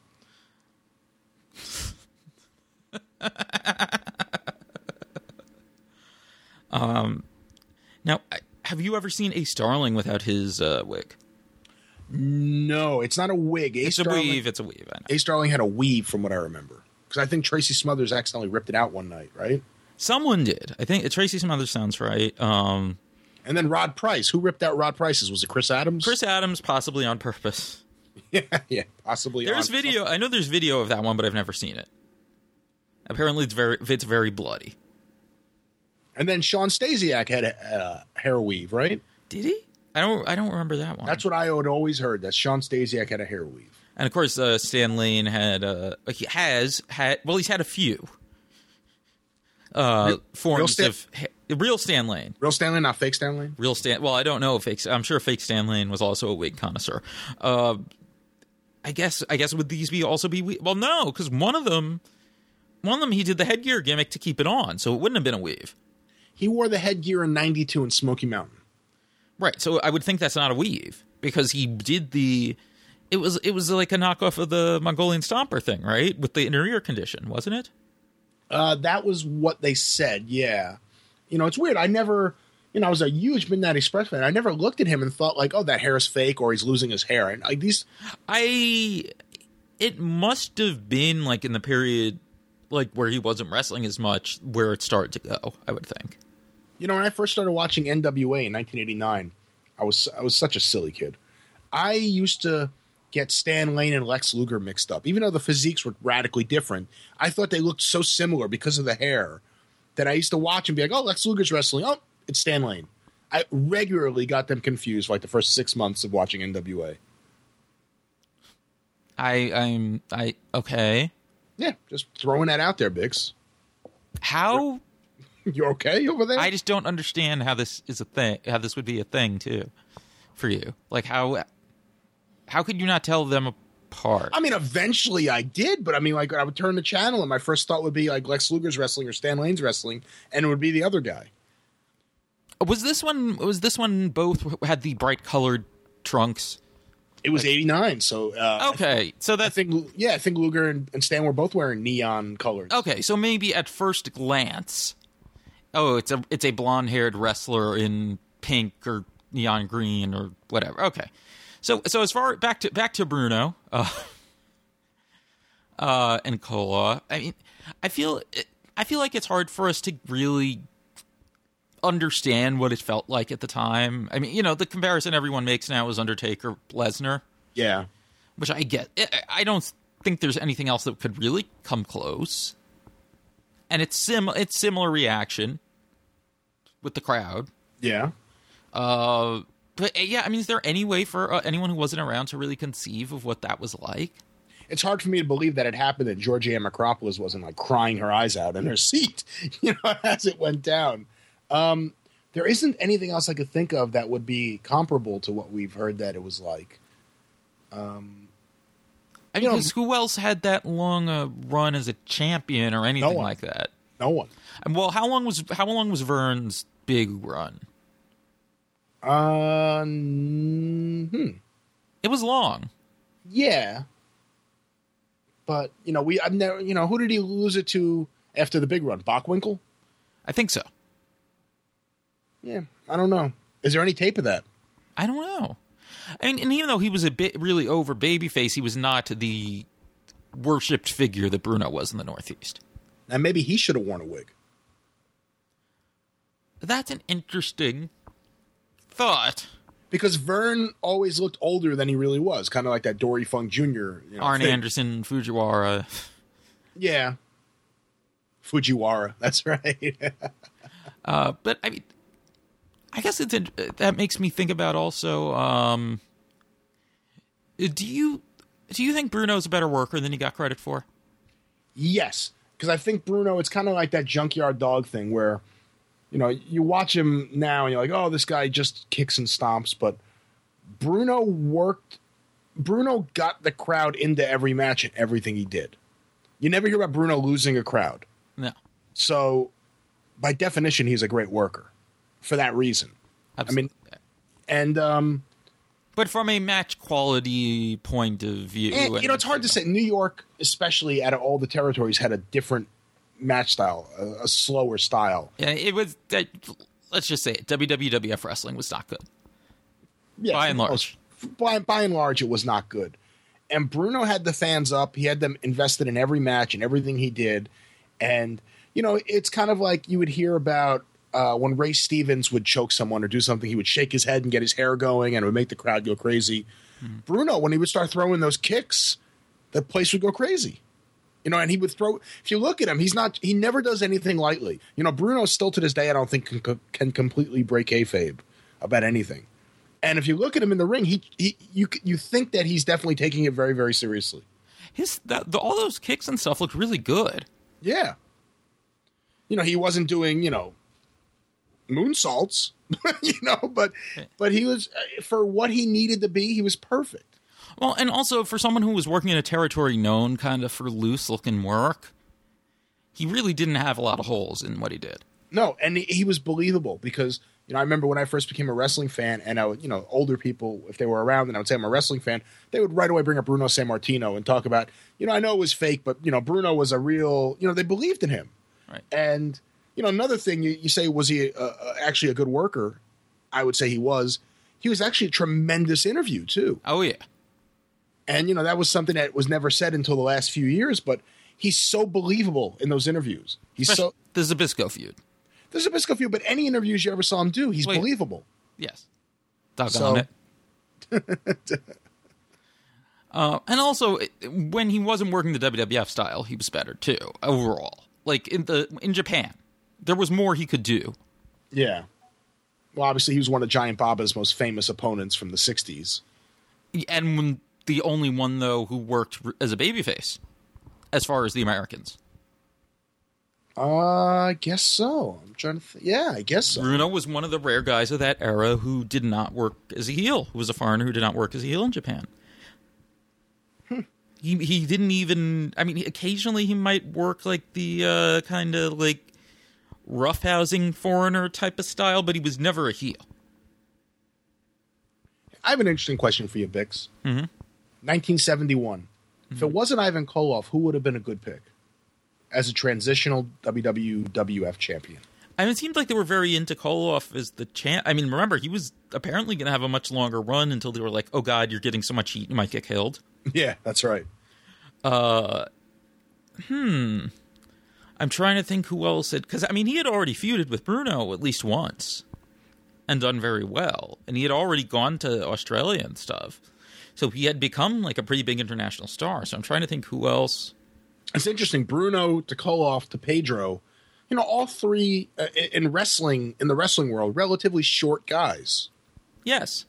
um, now, have you ever seen Ace Starling without his uh, wig? No, it's not a wig. Ace It's a Starling, weave. It's a weave. I know. Ace Starling had a weave, from what I remember, because I think Tracy Smothers accidentally ripped it out one night, right? Someone did. I think Tracy Smothers sounds right. Um, and then Rod Price. Who ripped out Rod Price's? Was it Chris Adams? Chris Adams, possibly on purpose. Yeah, yeah, possibly. There's on video. I know there's video of that one, but I've never seen it. Apparently, it's very it's very bloody. And then Sean Stasiak had a, a hair weave, right? Did he? I don't. I don't remember that one. That's what I had always heard. That Sean Stasiak had a hair weave. And of course, uh, Stan Lane had. Uh, he has had. Well, he's had a few uh, real, forms real Stan, of ha- real Stan Lane. Real Stan Lane, not fake Stan Lane. Real Stan. Well, I don't know. Fake. I'm sure fake Stan Lane was also a wig connoisseur. Uh, I guess. I guess would these be also be? We- well, no, because one of them. One of them, he did the headgear gimmick to keep it on, so it wouldn't have been a weave. He wore the headgear in ninety-two in Smoky Mountain. Right, so I would think that's not a weave, because he did the... It was it was like a knockoff of the Mongolian Stomper thing, right? With the inner ear condition, wasn't it? Uh, that was what they said, yeah. You know, it's weird. I never... You know, I was a huge Midnight Express fan. I never looked at him and thought, like, oh, that hair is fake, or he's losing his hair. And like these... I... It must have been, like, in the period... like where he wasn't wrestling as much, where it started to go, I would think. You know, when I first started watching N W A in nineteen eighty-nine, I was I was such a silly kid. I used to get Stan Lane and Lex Luger mixed up. Even though the physiques were radically different, I thought they looked so similar because of the hair that I used to watch and be like, oh, Lex Luger's wrestling. Oh, it's Stan Lane. I regularly got them confused for like the first six months of watching N W A. I, I'm, I, okay. Yeah, just throwing that out there, Biggs. How You okay over there? I just don't understand how this is a thing. How this would be a thing too, for you. Like how how could you not tell them apart? I mean, eventually I did, but I mean, like I would turn the channel, and my first thought would be like Lex Luger's wrestling or Stan Lane's wrestling, and it would be the other guy. Was this one? Was this one both had the bright colored trunks? It was eighty-nine, so uh, okay. So that's I think yeah, I think Luger and, and Stan were both wearing neon colors. Okay, so maybe at first glance, oh, it's a it's a blonde haired wrestler in pink or neon green or whatever. Okay, so so as far back to back to Bruno, uh, uh, and Kola. I mean, I feel I feel like it's hard for us to really understand what it felt like at the time. I mean, you know, the comparison everyone makes now is Undertaker Lesnar. Yeah, which I get. I don't think there's anything else that could really come close. And it's sim it's similar reaction with the crowd. Yeah. Uh, but yeah, I mean, is there any way for uh, anyone who wasn't around to really conceive of what that was like? It's hard for me to believe that it happened that Georgia Macropolis wasn't like crying her eyes out in her seat, you know, as it went down. Um, there isn't anything else I could think of that would be comparable to what we've heard that it was like. Um, I mean, because who else had that long a run as a champion or anything no like that? No one. And well, how long was how long was Vern's big run? Uh, hmm. It was long. Yeah. But you know, we I've never you know who did he lose it to after the big run? Bockwinkel? I think so. Yeah, I don't know. Is there any tape of that? I don't know. I mean, and even though he was a bit really over babyface, he was not the worshipped figure that Bruno was in the Northeast. And maybe he should have worn a wig. That's an interesting thought. Because Vern always looked older than he really was, kind of like that Dory Funk Junior You know, Arn thing. Anderson, Fujiwara. Yeah. Fujiwara, that's right. uh, but, I mean, I guess it's that makes me think about also, um, do you do you think Bruno's a better worker than he got credit for? Yes, because I think Bruno, it's kind of like that Junkyard Dog thing where, you know, you watch him now and you're like, oh, this guy just kicks and stomps. But Bruno worked, Bruno got the crowd into every match and everything he did. You never hear about Bruno losing a crowd. No. So, by definition, he's a great worker for that reason. Absolutely. I mean, and, um, but from a match quality point of view, and, you know, it's hard to say. New York, especially out of all the territories, had a different match style, a, a slower style. Yeah, it was. That, let's just say it. W W F wrestling was not good. Yeah, by and large, by by and large, it was not good. And Bruno had the fans up. He had them invested in every match and everything he did. And you know, it's kind of like you would hear about. Uh, when Ray Stevens would choke someone or do something, he would shake his head and get his hair going, and it would make the crowd go crazy. Mm-hmm. Bruno, when he would start throwing those kicks, the place would go crazy. You know, and he would throw. If you look at him, he's not. He never does anything lightly. You know, Bruno still to this day, I don't think can, can completely break kayfabe about anything. And if you look at him in the ring, he, he you you think that he's definitely taking it very very seriously. His that, the, all those kicks and stuff looked really good. Yeah. You know, he wasn't doing you know. moonsaults, you know, but but he was for what he needed to be. He was perfect. Well, and also for someone who was working in a territory known kind of for loose looking work, he really didn't have a lot of holes in what he did. No, and he, he was believable because you know I remember when I first became a wrestling fan, and I would, you know older people, if they were around, and I would say I'm a wrestling fan, they would right away bring up Bruno Sammartino and talk about you know I know it was fake, but you know Bruno was a real you know they believed in him, right? And you know, another thing you, you say, was he uh, actually a good worker? I would say he was. He was actually a tremendous interview, too. Oh, yeah. And, you know, that was something that was never said until the last few years, but he's so believable in those interviews. He's Especially so the Zbyszko feud. The Zbyszko feud, but any interviews you ever saw him do, he's Wait. believable. Yes. Doggone so, it. uh, and also, when he wasn't working the W W F style, he was better, too, overall. Like, in the in Japan. There was more he could do. Yeah. Well, obviously, he was one of Giant Baba's most famous opponents from the sixties. And when the only one, though, who worked as a babyface, as far as the Americans. Uh, I guess so. I'm trying to think. Yeah, I guess so. Bruno was one of the rare guys of that era who did not work as a heel, who was a foreigner who did not work as a heel in Japan. Hmm. He he didn't even, I mean, occasionally he might work like the uh, kind of like roughhousing foreigner type of style, but he was never a heel. I have an interesting question for you, Bix. Mm-hmm. nineteen seventy-one. Mm-hmm. If it wasn't Ivan Koloff, who would have been a good pick as a transitional W W F champion? I mean, it seemed like they were very into Koloff as the champ. I mean, remember, he was apparently going to have a much longer run until they were like, oh, God, you're getting so much heat, you might get killed. Yeah, that's right. Uh, hmm. I'm trying to think who else had... Because, I mean, he had already feuded with Bruno at least once and done very well. And he had already gone to Australia and stuff. So he had become, like, a pretty big international star. So I'm trying to think who else... It's interesting. Bruno to Koloff to Pedro, you know, all three uh, in wrestling, in the wrestling world, relatively short guys. Yes.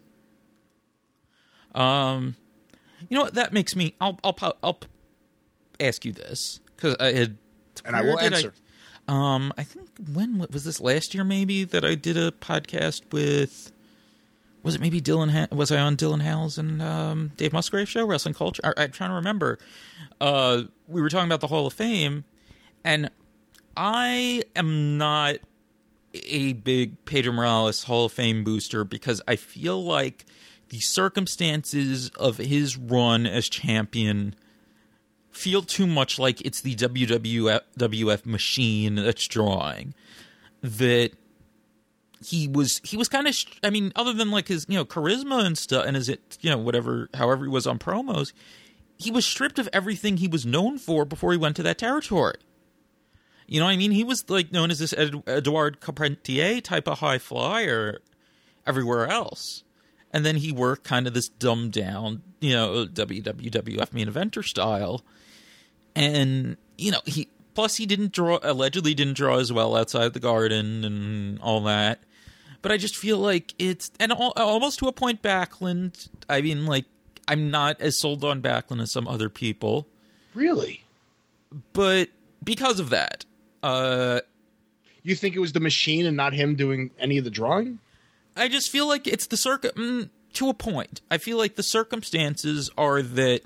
Um, you know what? That makes me. I'll. I'll. I'll ask you this because I had. And I will answer. I, um, I think when was this last year? Maybe that I did a podcast with. Was it maybe Dylan? Ha- was I on Dylan Howell's and um, Dave Musgrave show, Wrestling Culture? I, I'm trying to remember. Uh, we were talking about the Hall of Fame, and I am not a big Pedro Morales Hall of Fame booster because I feel like the circumstances of his run as champion feel too much like it's the W W F machine that's drawing. That he was he was kind of I mean, other than like his, you know, charisma and stuff and his, you know, whatever, however he was on promos, he was stripped of everything he was known for before he went to that territory. You know what I mean? He was like known as this Ed- Edouard Carpentier type of high flyer everywhere else. And then he worked kind of this dumbed down, you know, W W F main eventer style. And, you know, he plus he didn't draw, allegedly didn't draw as well outside the Garden and all that. But I just feel like it's, and al- almost to a point, Backlund, I mean, like, I'm not as sold on Backlund as some other people. Really? But because of that. Uh, you think it was the machine and not him doing any of the drawing? I just feel like it's the circ mm, to a point. I feel like the circumstances are that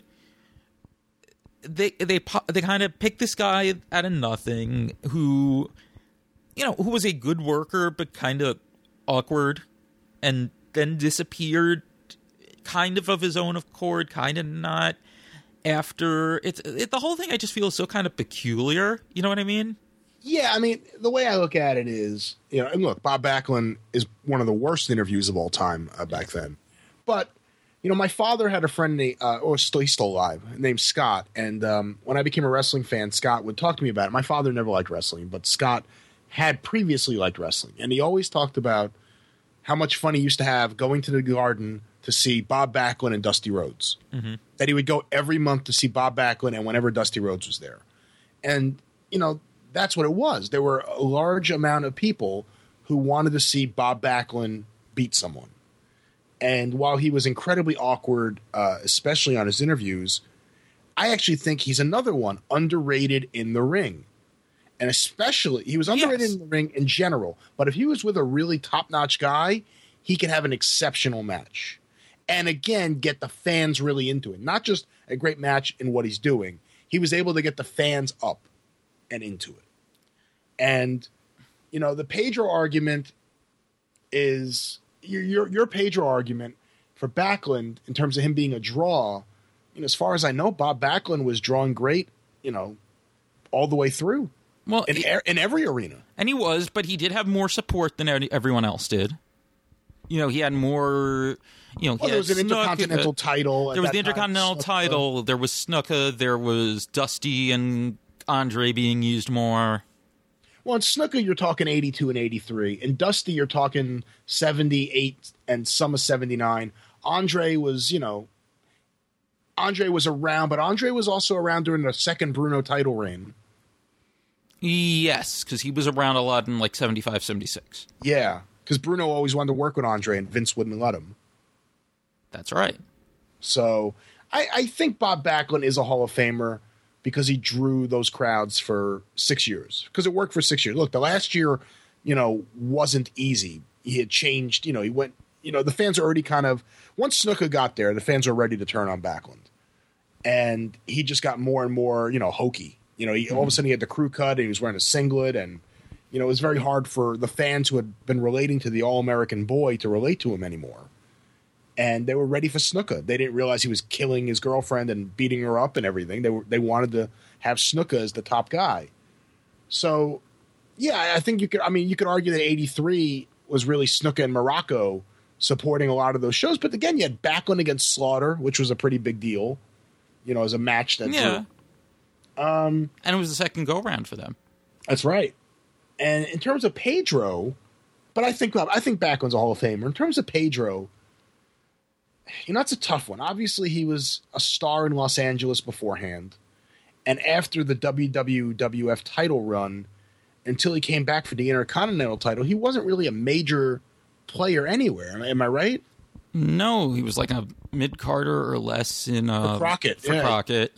they they they kind of pick this guy out of nothing who, you know, who was a good worker but kind of awkward, and then disappeared, kind of of his own accord, kind of not. After it's it, the whole thing, I just feel so kind of peculiar. You know what I mean? Yeah, I mean, the way I look at it is, you know, and look, Bob Backlund is one of the worst interviews of all time uh, back then. But, you know, my father had a friend, named, uh, or still, he's still alive, named Scott. And um, when I became a wrestling fan, Scott would talk to me about it. My father never liked wrestling, but Scott had previously liked wrestling. And he always talked about how much fun he used to have going to the Garden to see Bob Backlund and Dusty Rhodes. Mm-hmm. That he would go every month to see Bob Backlund and whenever Dusty Rhodes was there. And, you know, that's what it was. There were a large amount of people who wanted to see Bob Backlund beat someone. And while he was incredibly awkward, uh, especially on his interviews, I actually think he's another one underrated in the ring. And especially, he was underrated yes. in the ring in general. But if he was with a really top-notch guy, he could have an exceptional match. And again, get the fans really into it. Not just a great match in what he's doing. He was able to get the fans up and into it. And, you know, the Pedro argument is your, your your Pedro argument for Backlund in terms of him being a draw. You know, as far as I know, Bob Backlund was drawing great, you know, all the way through. Well, in, he, in every arena. And he was, but he did have more support than everyone else did. You know, he had more, you know, he well, there was an Snuka, Intercontinental title. There was the Intercontinental time. title. There was Snuka. There was Dusty and Andre being used more. Well, in Snuka, you're talking eighty-two and eighty-three. In Dusty, you're talking seventy-eight and some of seventy-nine. Andre was, you know, Andre was around, but Andre was also around during the second Bruno title reign. Yes, because he was around a lot in like seventy-five, seventy-six. Yeah, because Bruno always wanted to work with Andre, and Vince wouldn't let him. That's right. So I, I think Bob Backlund is a Hall of Famer, because he drew those crowds for six years. Because it worked for six years. Look, the last year, you know, wasn't easy. He had changed, you know, he went, you know, the fans are already kind of, once Snuka got there, the fans were ready to turn on Backlund. And he just got more and more, you know, hokey. You know, he, mm-hmm. all of a sudden he had the crew cut and he was wearing a singlet. And, you know, it was very hard for the fans who had been relating to the All-American boy to relate to him anymore. And they were ready for Snuka. They didn't realize he was killing his girlfriend and beating her up and everything. They were they wanted to have Snuka as the top guy. So, yeah, I think you could. I mean, you could argue that eighty-three was really Snuka and Morocco supporting a lot of those shows. But again, you had Backlund against Slaughter, which was a pretty big deal. You know, as a match that. Yeah. Drew. Um, and it was the second go round for them. That's right. And in terms of Pedro, but I think I think Backlund's a Hall of Famer. In terms of Pedro. You know, it's a tough one. Obviously, he was a star in Los Angeles beforehand. And after the W W F title run, until he came back for the Intercontinental title, he wasn't really a major player anywhere. Am I right? No, he was like a mid-carder or less in uh, for Crockett. For yeah. Crockett.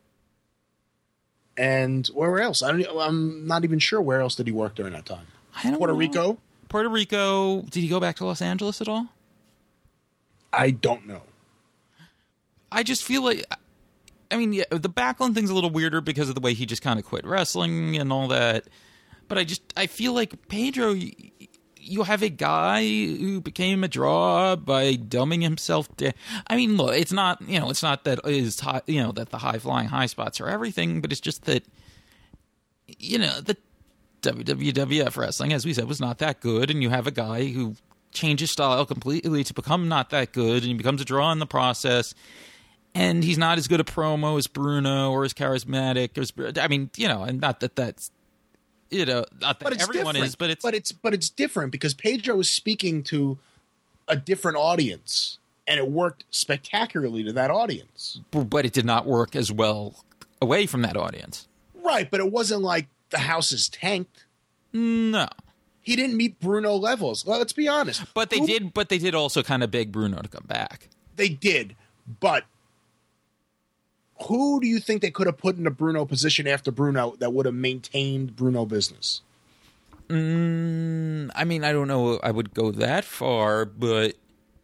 And where else? I don't, I'm not even sure where else did he work during that time. I don't Puerto know. Rico? Puerto Rico. Did he go back to Los Angeles at all? I don't know. I just feel like, I mean, yeah, the Backlund thing's a little weirder because of the way he just kind of quit wrestling and all that. But I just, I feel like Pedro, you have a guy who became a draw by dumbing himself down. I mean, look, it's not, you know, it's not that is high, you know, that the high flying high spots are everything, but it's just that, you know, the W W F wrestling, as we said, was not that good, and you have a guy who changes style completely to become not that good, and he becomes a draw in the process, and he's not as good a promo as Bruno or as charismatic as, I mean, you know, and not that that's, you know, not that everyone different. is, but it's but it's but it's different because Pedro is speaking to a different audience, and it worked spectacularly to that audience. But it did not work as well away from that audience, right? But it wasn't like the house is tanked. No. He didn't meet Bruno levels. Well, let's be honest. But they Who, did. But they did also kind of beg Bruno to come back. They did. But who do you think they could have put in a Bruno position after Bruno that would have maintained Bruno business? Mm, I mean, I don't know. I would go that far, but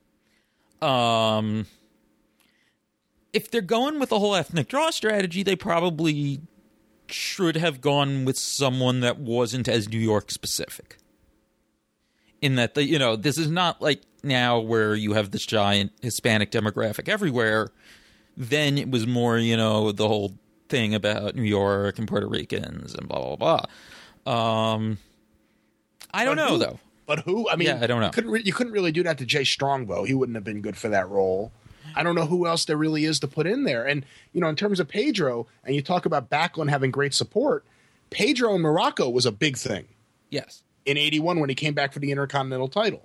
um, if they're going with the whole ethnic draw strategy, they probably should have gone with someone that wasn't as New York specific. In that, the you know, this is not like now where you have this giant Hispanic demographic everywhere. Then it was more, you know, the whole thing about New York and Puerto Ricans and blah, blah, blah. Um, I don't but know, who, though. But who? I mean, yeah, I don't know. You couldn't, re- you couldn't really do that to Jay Strongbow. He wouldn't have been good for that role. I don't know who else there really is to put in there. And, you know, in terms of Pedro, and you talk about Backlund having great support, Pedro in Morocco was a big thing. Yes. In eighty-one when he came back for the Intercontinental title.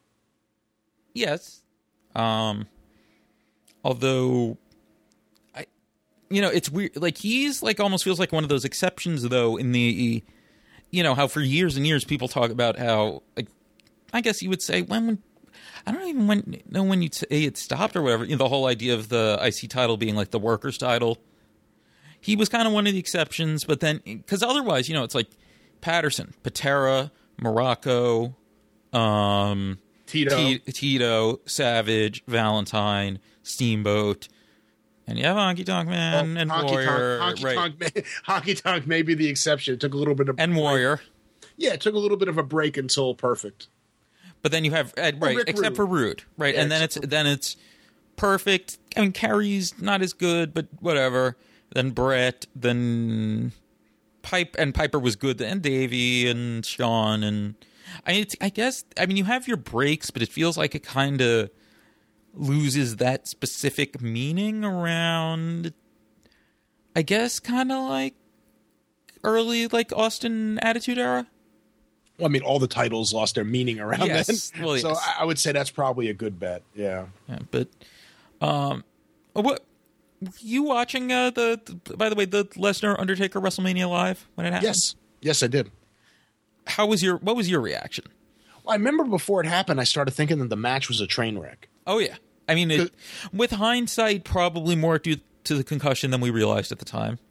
Yes. Um, although, I, you know, it's weird. Like, he's like almost feels like one of those exceptions, though, in the, you know, how for years and years people talk about how, like, I guess you would say, when, when I don't even when, know when you'd say it stopped or whatever, you know, the whole idea of the I C title being like the workers' title. He was kind of one of the exceptions, but then, because otherwise, you know, it's like Patterson, Patera, Morocco, um, Tito. T- Tito, Savage, Valentine, Steamboat, and you have Honky Tonk Man oh, and Honky Warrior. Tonk, Honky, right. Tonk may, Honky Tonk may be the exception. It took a little bit of and Warrior. Yeah, it took a little bit of a break until Perfect. But then you have uh, right, Rick except Rude. for Rude, right? Yeah, and then it's then it's Perfect. I mean, Carrie's not as good, but whatever. Then Brett, then Pipe, and Piper was good. Then Davey and Sean, and I, it's, I guess I mean you have your breaks, but it feels like it kind of loses that specific meaning around. I guess kind of like early like Austin Attitude Era. Well, I mean, all the titles lost their meaning around Yes. then. Well, so yes. I, I would say that's probably a good bet. Yeah. Yeah, but um, what were you watching? Uh, the, the by the way, the Lesnar Undertaker WrestleMania live when it happened. Yes. Yes, I did. How was your What was your reaction? Well, I remember before it happened, I started thinking that the match was a train wreck. Oh yeah, I mean, it, with hindsight, probably more due to the concussion than we realized at the time.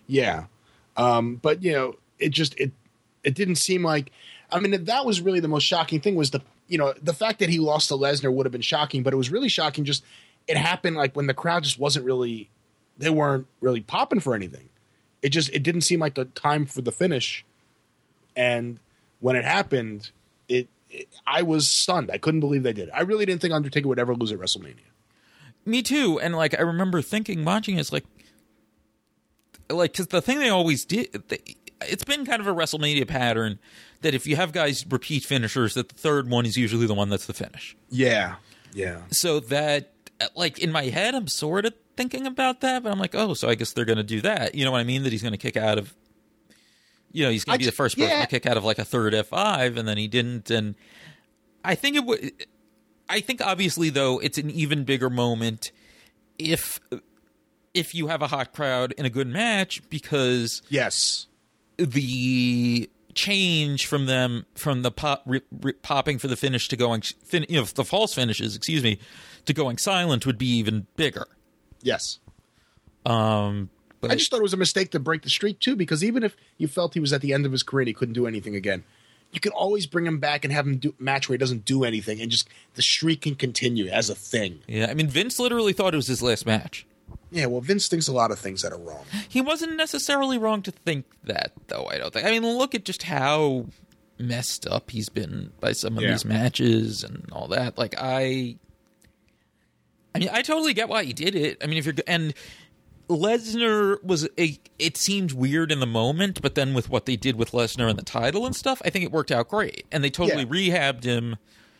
Yeah. Um, but, you know, it just it it didn't seem like – I mean, that was really the most shocking thing was the – you know, the fact that he lost to Lesnar would have been shocking, but it was really shocking just it happened like when the crowd just wasn't really – they weren't really popping for anything. It just – it didn't seem like the time for the finish. And when it happened, it, it I was stunned. I couldn't believe they did it. I really didn't think Undertaker would ever lose at WrestleMania. Me too. And, like, I remember thinking, watching it's like – like, because the thing they always did, they, it's been kind of a WrestleMania pattern that if you have guys repeat finishers, that the third one is usually the one that's the finish. Yeah, yeah. So that, like, in my head, I'm sort of thinking about that, but I'm like, oh, so I guess they're going to do that. You know what I mean? That he's going to kick out of, you know, he's going to be the first person yeah. to kick out of, like, a third F five, and then he didn't. And I think it would, I think, obviously, though, it's an even bigger moment if... if you have a hot crowd in a good match, because yes, the change from them from the pop rip, rip, popping for the finish to going fin, you know the false finishes, excuse me, to going silent would be even bigger. Yes. Um, but I just thought it was a mistake to break the streak too, because even if you felt he was at the end of his career and he couldn't do anything again, you could always bring him back and have him do a match where he doesn't do anything, and just the streak can continue as a thing. Yeah, I mean, Vince literally thought it was his last match. Yeah, well, Vince thinks a lot of things that are wrong. He wasn't necessarily wrong to think that, though, I don't think. I mean, look at just how messed up he's been by some of yeah. these matches and all that. Like, I... I mean, I totally get why he did it. I mean, if you're... And Lesnar was a... It seemed weird in the moment, but then with what they did with Lesnar and the title and stuff, I think it worked out great. And they totally yeah. rehabbed him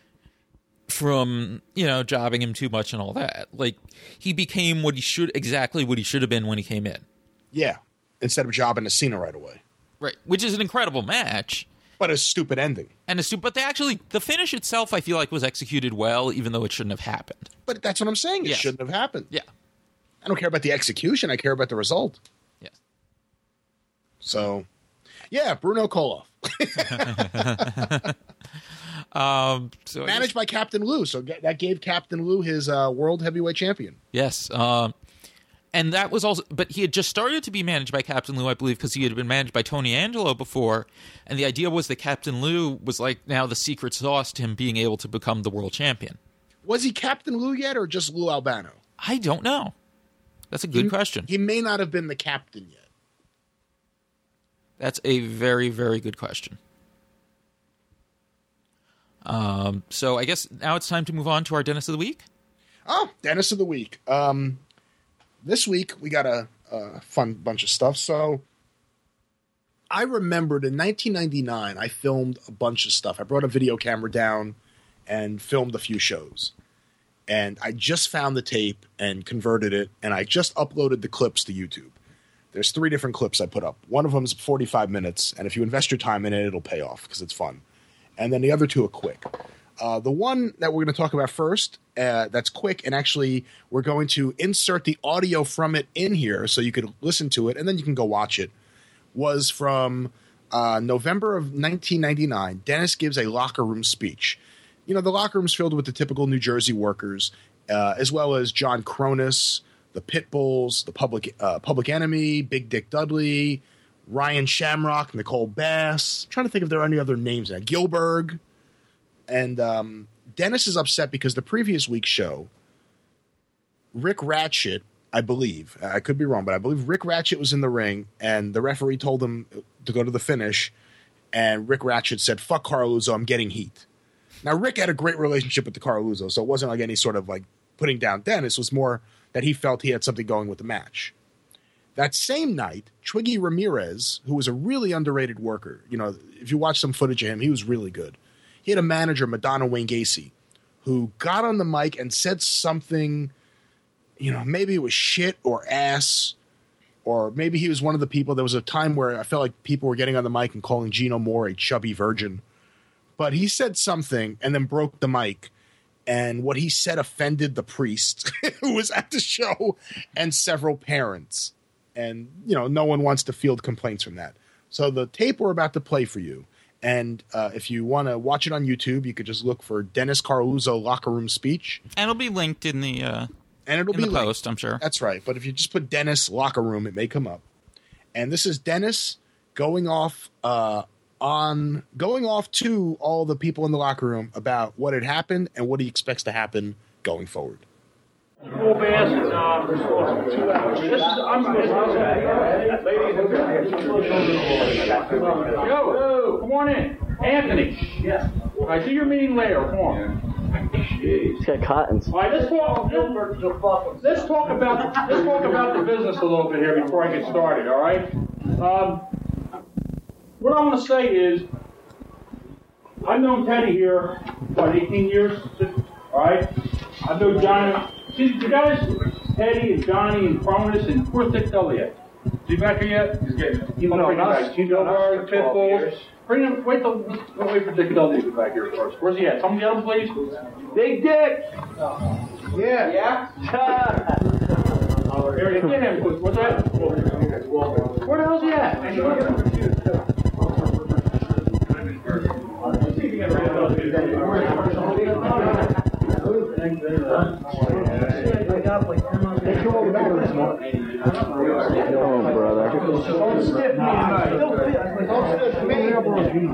from, you know, jobbing him too much and all that. Like, he became what he should, exactly what he should have been when he came in. Yeah. Instead of jobbing to Cena right away. Right. Which is an incredible match. But a stupid ending. And a stupid, but they actually, the finish itself, I feel like, was executed well, even though it shouldn't have happened. But that's what I'm saying. It yes. shouldn't have happened. Yeah. I don't care about the execution. I care about the result. Yes. So, yeah, Bruno Koloff. Um, so managed by Captain Lou, so that gave Captain Lou his uh, world heavyweight champion. Yes, um, and that was also, but he had just started to be managed by Captain Lou, I believe, because he had been managed by Tony Angelo before, and the idea was that Captain Lou was like now the secret sauce to him being able to become the world champion. Was he Captain Lou yet, or just Lou Albano? I don't know. That's a good he, question. He may not have been the captain yet. That's a very, very good question. Um, so I guess now it's time to move on to our Dennis of the Week. Oh, Dennis of the Week. Um, this week we got a, a fun bunch of stuff. So I remembered in nineteen ninety-nine, I filmed a bunch of stuff. I brought a video camera down and filmed a few shows. And I just found the tape and converted it, and I just uploaded the clips to YouTube. There's three different clips I put up. One of them is forty-five minutes, and if you invest your time in it, it'll pay off because it's fun. And then the other two are quick. Uh, the one that we're going to talk about first, uh, that's quick, and actually we're going to insert the audio from it in here so you could listen to it, and then you can go watch it, was from uh, November of nineteen ninety-nine. Dennis gives a locker room speech. You know, the locker room's filled with the typical New Jersey workers, uh, as well as John Cronus, the Pitbulls, the Public uh, Public Enemy, Big Dick Dudley, Ryan Shamrock, Nicole Bass. I'm trying to think if there are any other names now. Gilbert. And um, Dennis is upset because the previous week's show, Rick Ratchet, I believe, I could be wrong, but I believe Rick Ratchet was in the ring, and the referee told him to go to the finish, and Rick Ratchet said, "Fuck Carluzzo, I'm getting heat." Now, Rick had a great relationship with the Carluzzo, so it wasn't like any sort of like putting down Dennis. It was more that he felt he had something going with the match. That same night, Twiggy Ramirez, who was a really underrated worker, you know, if you watch some footage of him, he was really good. He had a manager, Madonna Wayne Gacy, who got on the mic and said something, you know, maybe it was shit or ass, or maybe he was one of the people. There was a time where I felt like people were getting on the mic and calling Gino Moore a chubby virgin. But he said something and then broke the mic. And what he said offended the priest who was at the show and several parents. And, you know, no one wants to field complaints from that. So the tape we're about to play for you. And uh, if you want to watch it on YouTube, you could just look for Dennis Carluzzo locker room speech. And it'll be linked in the, uh, and it'll in be the post, I'm sure. That's right. But if you just put Dennis locker room, it may come up. And this is Dennis going off uh, on going off to all the people in the locker room about what had happened and what he expects to happen going forward. Cool bass. Um, this is, I'm Yo, come on in. Anthony. Yes. All right, do your meeting later. Come on. He's got cottons. All right, let's talk. Let's talk about let's talk about the business a little bit here before I get started. All right. Um, what I want to say is, I've known Teddy here what eighteen years. All right. I've known Johnny. See, the guys, Teddy and Johnny and Cronus and where's Dick Elliott? Is he back here yet? He's getting. He's no, back. Two Delbar, pit bulls. Bring him. Wait till. We'll wait for Dick Elliott to get back here first. Where's he at? Somebody get him, please. Big Dick. Yeah. Yeah. Here, get him. What's that? Where the hell's he at? Oh, brother. Don't stiff me tonight. Don't stiff me. All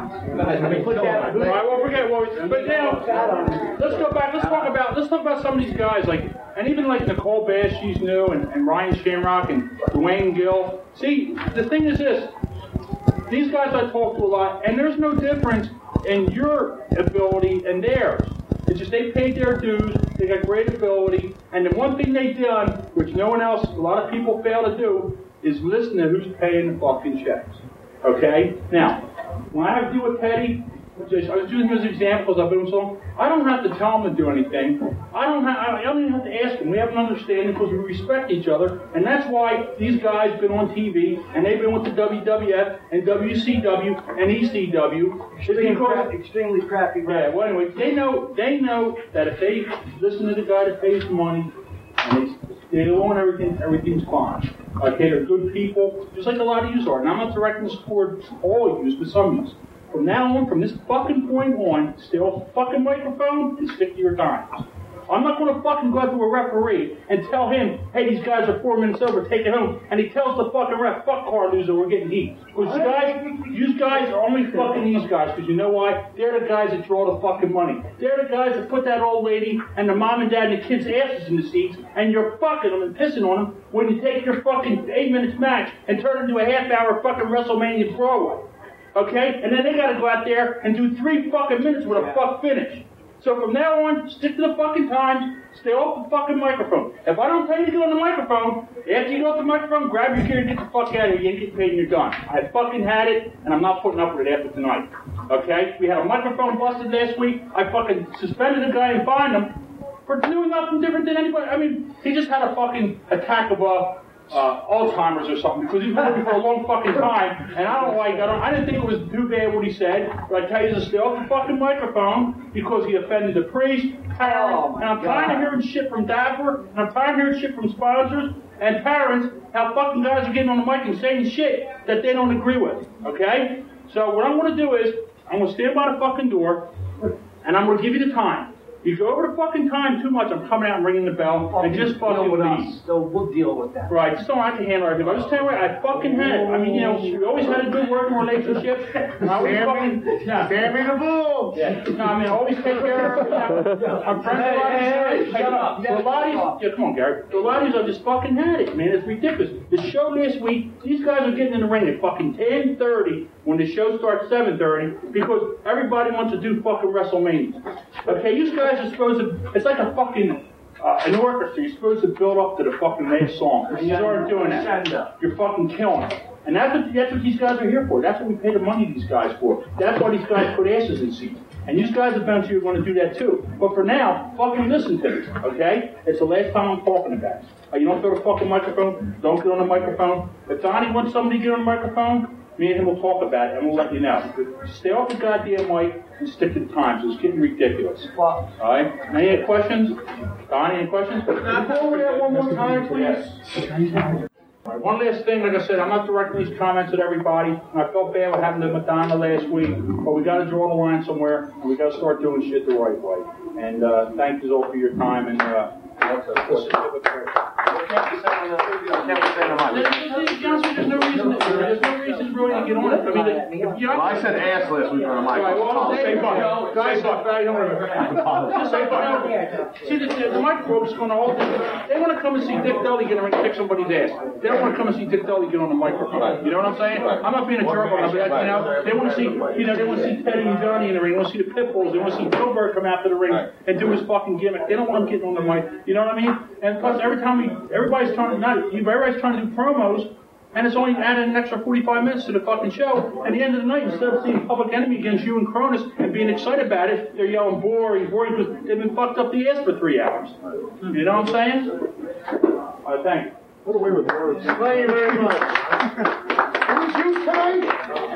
right, well, forget what we, but now, let's go back, let's talk about, let's talk about some of these guys, like, and even like Nicole Bass, she's new, and, and Ryan Shamrock, and Dwayne Gill. See, the thing is this, these guys I talk to a lot, and there's no difference in your ability and theirs. It's just they paid their dues, they got great ability, and the one thing they done, which no one else, a lot of people fail to do, is listen to who's paying the fucking checks. Okay? Now, when I have to do with Teddy, I was using him as examples, I've been with so long, I don't have to tell him to do anything. I don't have, I don't even have to ask him. We have an understanding because we respect each other, and that's why these guys have been on T V, and they've been with the W W F, and W C W, and E C W. Extremely crappy, extremely crappy. Yeah, well anyway, they know, they know that if they listen to the guy that pays the money, and they, they own everything, everything's fine. Okay, they're good people, just like a lot of yous are. And I'm not directing this toward all of yous, but some of yous. From now on, from this fucking point on, stay off the fucking microphone and stick to your times. I'm not going to fucking go out to a referee and tell him, hey, these guys are four minutes over, take it home. And he tells the fucking ref, fuck Carluza, we're getting heat. Because you guys, you guys are only fucking these guys, because you know why? They're the guys that draw the fucking money. They're the guys that put that old lady and the mom and dad and the kids' asses in the seats, and you're fucking them and pissing on them when you take your fucking eight minutes match and turn it into a half hour fucking WrestleMania throwaway. Okay? And then they gotta go out there and do three fucking minutes with a fuck finish. So from now on, stick to the fucking times, stay off the fucking microphone. If I don't tell you to go on the microphone, after you go off the microphone, grab your gear and get the fuck out of here. You ain't getting paid and you're done. I fucking had it, and I'm not putting up with it after tonight. Okay? We had a microphone busted last week. I fucking suspended a guy and fined him for doing nothing different than anybody. I mean, he just had a fucking attack of a... Uh, Alzheimer's or something, because he's been working for a long fucking time, and I don't know why he got on. I didn't think it was too bad what he said, but I tell you to stay off the fucking microphone because he offended the priest, parents, and I'm tired of hearing shit from Dapper, and I'm tired of hearing shit from sponsors and parents, how fucking guys are getting on the mic and saying shit that they don't agree with, okay? So what I'm going to do is, I'm going to stand by the fucking door, and I'm going to give you the time. You go over the fucking time too much, I'm coming out and ringing the bell, and just fucking with leave. us. So we'll deal with that. Right, just don't have to handle everything. I'm just telling you, I fucking had it. I mean, you know, we always had a good working relationship. And I always fucking, yeah. Sammy the Bull! Yeah. No, I mean, I always take care of, you know, I'm friends with a lot of these guys. Shut up. A lot of these, yeah, come on, Gary. A lot of these, I just fucking had it, man. It's ridiculous. The show last week, these guys are getting in the ring at fucking ten thirty when the show starts seven thirty because everybody wants to do fucking WrestleMania. Okay, you guys are supposed to, it's like a fucking, uh, an orchestra. You're supposed to build up to the fucking last song. And you aren't doing that. You're fucking killing it. And that's what, that's what these guys are here for. That's what we pay the money to these guys for. That's why these guys put asses in seats. And these guys eventually are going to do that too. But for now, fucking listen to me, okay? It's the last time I'm talking about it. Uh, you don't throw the fucking microphone. Don't get on the microphone. If Donnie wants somebody to get on the microphone, me and him will talk about it, and we'll let you know. Stay off the goddamn mic and stick to the times. It's getting ridiculous. All right? Any questions? Donnie, any questions? Can you go over that one more time, please? All right, one last thing. Like I said, I'm not directing these comments at everybody. And I felt bad with having the Madonna last week, but we got to draw the line somewhere, and we got to start doing shit the right way. And uh, thank you all for your time. And uh, There's no reason. There's no reason really to get on it. I mean, if you Well, I said ass last week on the mic. Right, well, say fuck. Guys, fuck. I don't remember. Just say fuck. See, the, the, the microbes going to hold. They want to come and see Dick Dudley get in the ring and kick somebody's ass. They don't want to come and see Dick Dudley get on the microphone. You know what I'm saying? I'm not being a jerk on them, but you know, they want to see, you know, they want to see Teddy and Johnny in the ring. They want to see the Pitbulls. They want to see Gilbert come out to the ring and do his fucking gimmick. They don't want him getting on the mic. You know what I mean? And plus, every time we, everybody's trying to not, everybody's trying to do promos. And it's only added an extra forty-five minutes to the fucking show. At the end of the night, instead of seeing Public Enemy against you and Cronus and being excited about it, they're yelling boring, boring, because they've been fucked up the ass for three hours. You know what I'm saying? All right, thank you. What away with words. Thank you very much. Who's juice tonight?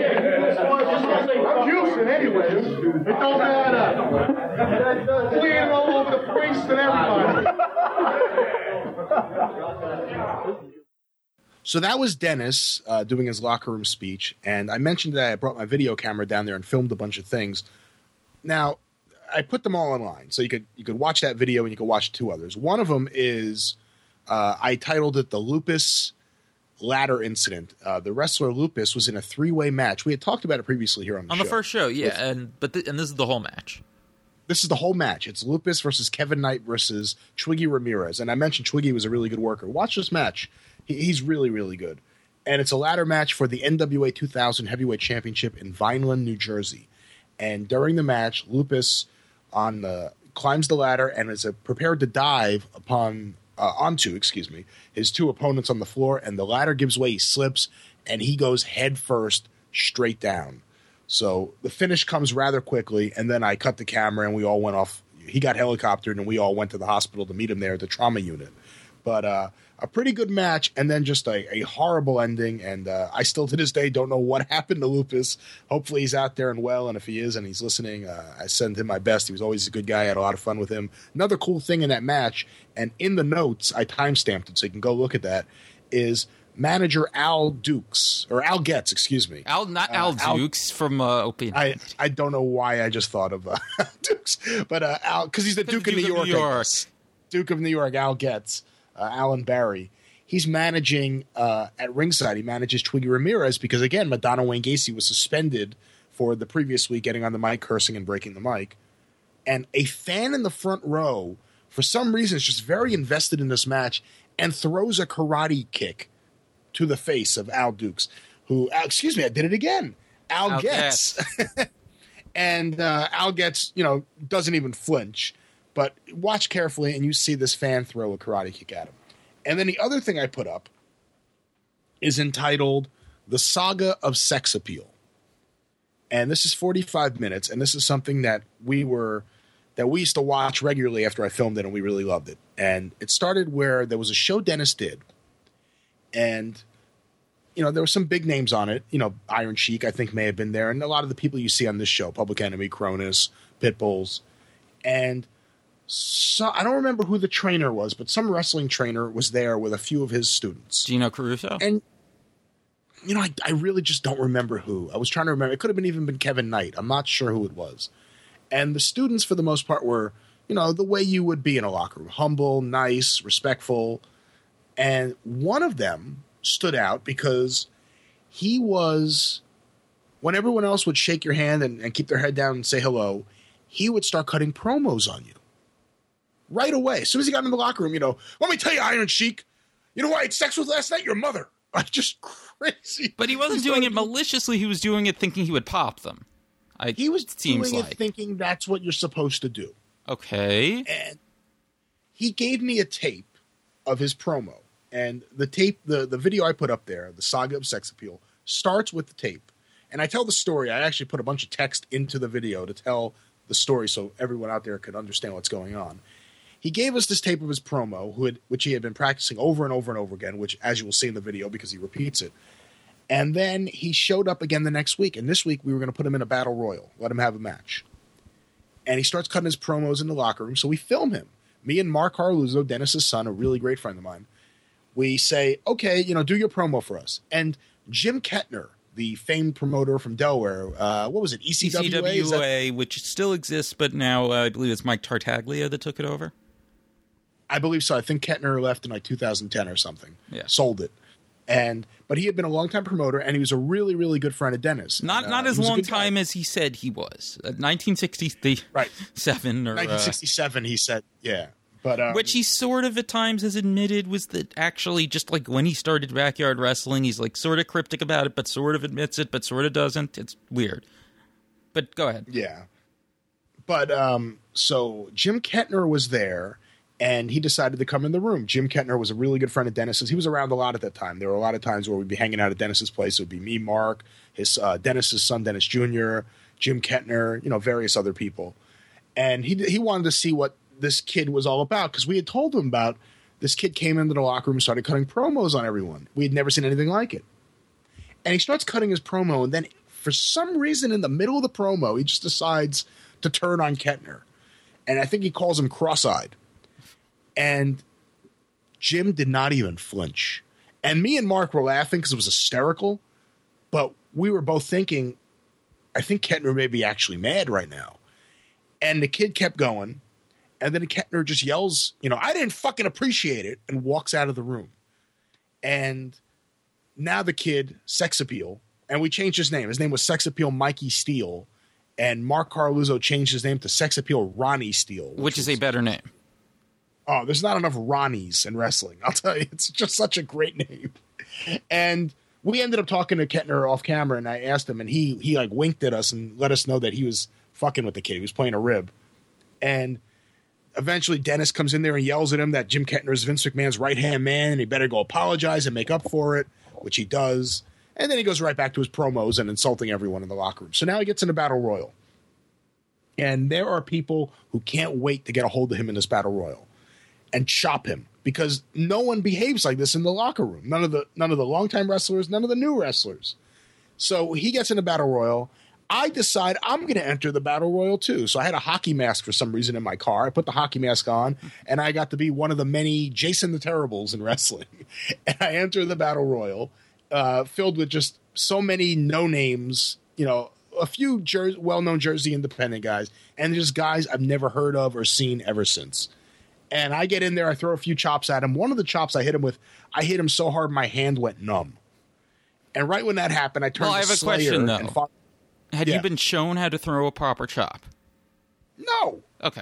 I'm juicing anyways. It don't matter. Bleeding all over the priest and everybody. So that was Dennis uh, doing his locker room speech, and I mentioned that I brought my video camera down there and filmed a bunch of things. Now, I put them all online, so you could you could watch that video and you could watch two others. One of them is uh, I titled it the Lupus Ladder Incident. Uh, the wrestler Lupus was in a three-way match. We had talked about it previously here on the on show. the first show, yeah, and but th- and this is the whole match. This is the whole match. It's Lupus versus Kevin Knight versus Twiggy Ramirez, and I mentioned Twiggy was a really good worker. Watch this match. He's really, really good. And it's a ladder match for the N W A two thousand Heavyweight Championship in Vineland, New Jersey. And during the match, Lupus on the, climbs the ladder and is uh, prepared to dive upon uh, onto, excuse me, his two opponents on the floor. And the ladder gives way, he slips, and he goes head first straight down. So the finish comes rather quickly, and then I cut the camera and we all went off. He got helicoptered and we all went to the hospital to meet him there at the trauma unit. But uh, a pretty good match, and then just a, a horrible ending. And uh, I still to this day don't know what happened to Lupus. Hopefully he's out there and well, and if he is and he's listening, uh, I send him my best. He was always a good guy. I had a lot of fun with him. Another cool thing in that match, and in the notes, I timestamped it so you can go look at that, is manager Al Dukes, or Al Getz, excuse me. Al, not Al uh, Dukes Al, from uh, Opie. I, I don't know why I just thought of uh, Dukes, but uh, Al, because he's the Duke, Duke of New of York. New York. Duke of New York, Al Getz. Uh, Alan Barry. He's managing uh, at ringside. He manages Twiggy Ramirez because, again, Madonna Wayne Gacy was suspended for the previous week getting on the mic, cursing and breaking the mic. And a fan in the front row, for some reason, is just very invested in this match and throws a karate kick to the face of Al Dukes, who, uh, excuse me, I did it again. Al, Al Getz. And uh, Al Getz, you know, doesn't even flinch. But watch carefully, and you see this fan throw a karate kick at him. And then the other thing I put up is entitled The Saga of Sex Appeal. And this is forty-five minutes, and this is something that we were that we used to watch regularly after I filmed it, and we really loved it. And it started where there was a show Dennis did, and you know there were some big names on it. You know, Iron Sheik, I think, may have been there, and a lot of the people you see on this show, Public Enemy, Cronus, Pitbulls, and so I don't remember who the trainer was, but some wrestling trainer was there with a few of his students. Gino Caruso? And, you know, I, I really just don't remember who. I was trying to remember. It could have been even been Kevin Knight. I'm not sure who it was. And the students, for the most part, were, you know, the way you would be in a locker room. Humble, nice, respectful. And one of them stood out because he was, when everyone else would shake your hand and, and keep their head down and say hello, he would start cutting promos on you. Right away. As soon as he got in the locker room, you know, let me tell you, Iron Sheik, you know who I had sex with last night? Your mother. Like, just crazy. But he wasn't doing it maliciously. He was doing it thinking he would pop them. I, he was seems doing like. it thinking that's what you're supposed to do. Okay. And he gave me a tape of his promo. And the tape, the, the video I put up there, the Saga of Sex Appeal, starts with the tape. And I tell the story. I actually put a bunch of text into the video to tell the story so everyone out there could understand what's going on. He gave us this tape of his promo, who had, which he had been practicing over and over and over again, which, as you will see in the video, because he repeats it. And then he showed up again the next week. And this week, we were going to put him in a battle royal, let him have a match. And he starts cutting his promos in the locker room, so we film him. Me and Mark Harluzzo, Dennis's son, a really great friend of mine, we say, okay, you know, do your promo for us. And Jim Kettner, the famed promoter from Delaware, uh, what was it, E C W A? E C W A, which still exists, but now uh, I believe it's Mike Tartaglia that took it over. I believe so. I think Kettner left in like two thousand ten or something. Yeah. Sold it. And but he had been a longtime promoter, and he was a really, really good friend of Dennis. Not and, not uh, as he was a long good guy. time as he said he was. Uh, nineteen sixty-seven Right. or nineteen sixty-seven, he said, yeah. But um, uh, which he sort of at times has admitted was that actually just like when he started Backyard Wrestling, he's like sort of cryptic about it, but sort of admits it, but sort of doesn't. It's weird. But go ahead. Yeah. But um, so Jim Kettner was there, and he decided to come in the room. Jim Kettner was a really good friend of Dennis's. He was around a lot at that time. There were a lot of times where we'd be hanging out at Dennis's place. It would be me, Mark, his uh, Dennis's son, Dennis Junior, Jim Kettner, you know, various other people. And he he wanted to see what this kid was all about, because we had told him about this kid came into the locker room and started cutting promos on everyone. We had never seen anything like it. And he starts cutting his promo, and then for some reason in the middle of the promo, he just decides to turn on Kettner. And I think he calls him cross-eyed. And Jim did not even flinch. And me and Mark were laughing because it was hysterical, but we were both thinking, I think Kettner may be actually mad right now. And the kid kept going. And then Kettner just yells, you know, I didn't fucking appreciate it, and walks out of the room. And now the kid, Sex Appeal, and we changed his name. His name was Sex Appeal Mikey Steele. And Mark Carluzzo changed his name to Sex Appeal Ronnie Steele. Which, which is was, a better name. Oh, there's not enough Ronnies in wrestling. I'll tell you, it's just such a great name. And we ended up talking to Kettner off camera, and I asked him, and he he like winked at us and let us know that he was fucking with the kid. He was playing a rib. And eventually Dennis comes in there and yells at him that Jim Kettner is Vince McMahon's right-hand man, and he better go apologize and make up for it, which he does. And then he goes right back to his promos and insulting everyone in the locker room. So now he gets in a battle royal. And there are people who can't wait to get a hold of him in this battle royal and chop him, because no one behaves like this in the locker room. None of the none of the longtime wrestlers, none of the new wrestlers. So he gets in a battle royal. I decide I'm going to enter the battle royal too. So I had a hockey mask for some reason in my car. I put the hockey mask on, and I got to be one of the many Jason the Terribles in wrestling. And I enter the battle royal, uh, filled with just so many no names, you know, a few Jer- well-known Jersey independent guys, and just guys I've never heard of or seen ever since. And I get in there, I throw a few chops at him. One of the chops I hit him with, I hit him so hard my hand went numb. And right when that happened, I turned well, I to have a Slayer question, though. and fought. Had Yeah. you been shown how to throw a proper chop? No. Okay.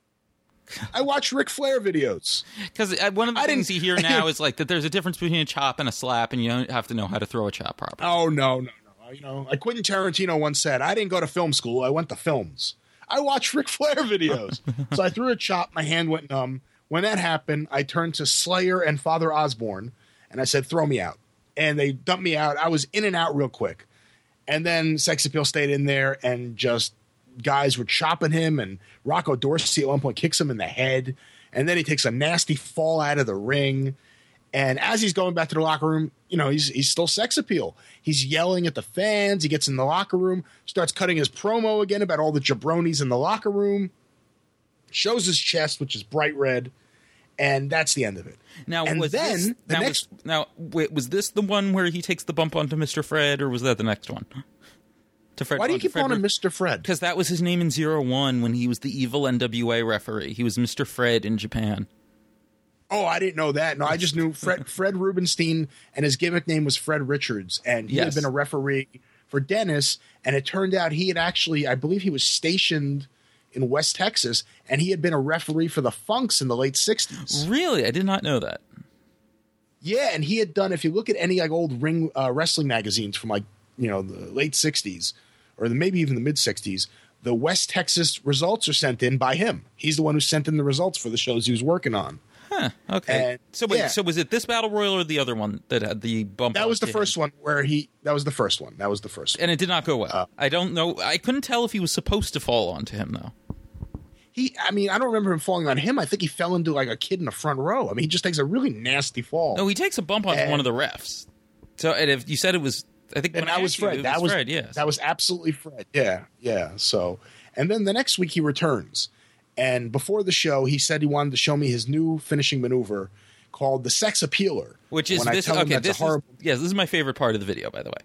I watch Ric Flair videos. Because one of the I things didn't- you hear now is like that there's a difference between a chop and a slap, and you don't have to know how to throw a chop properly. Oh, no, no, no. You know, like Quentin Tarantino once said, I didn't go to film school. I went to films. I watched Ric Flair videos. So I threw a chop. My hand went numb. When that happened, I turned to Slayer and Father Osborne, and I said, throw me out. And they dumped me out. I was in and out real quick. And then Sex Appeal stayed in there, and just guys were chopping him, and Rocco Dorsey at one point kicks him in the head, and then he takes a nasty fall out of the ring. And as he's going back to the locker room, you know, he's he's still Sex Appeal. He's yelling at the fans. He gets in the locker room, starts cutting his promo again about all the jabronis in the locker room, shows his chest, which is bright red, and that's the end of it. Now, and was then this, the now, next was, now wait, was this the one where he takes the bump onto Mister Fred, or was that the next one? To Fred, why do you keep Fred, calling him Mister Fred? Because that was his name in Zero One when he was the evil N W A referee. He was Mister Fred in Japan. Oh, I didn't know that. No, I just knew Fred Fred Rubenstein, and his gimmick name was Fred Richards, and he Yes. had been a referee for Dennis, and it turned out he had actually, I believe he was stationed in West Texas, and he had been a referee for the Funks in the late sixties. Really? I did not know that. Yeah, and he had done, if you look at any like old ring uh, wrestling magazines from like, you know, the late sixties, or the, maybe even the mid sixties, the West Texas results are sent in by him. He's the one who sent in the results for the shows he was working on. Huh. Okay. And, so wait. yeah. So was it this battle royal or the other one that had the bump? That was the onto first him? one where he, that was the first one. That was the first one. And it did not go well. Uh, I don't know. I couldn't tell if he was supposed to fall onto him though. He, I mean, I don't remember him falling on him. I think he fell into like a kid in the front row. I mean, he just takes a really nasty fall. No, he takes a bump onto And- one of the refs. So, and if you said it was, I think and when I that was asked you, Fred. it That was Fred. Yes. that was absolutely Fred. Yeah, yeah. So, and then the next week he returns, and before the show, he said he wanted to show me his new finishing maneuver called the Sex Appealer, Which is When I this? tell him Okay, that's a this is horrible- yes. This is my favorite part of the video, by the way.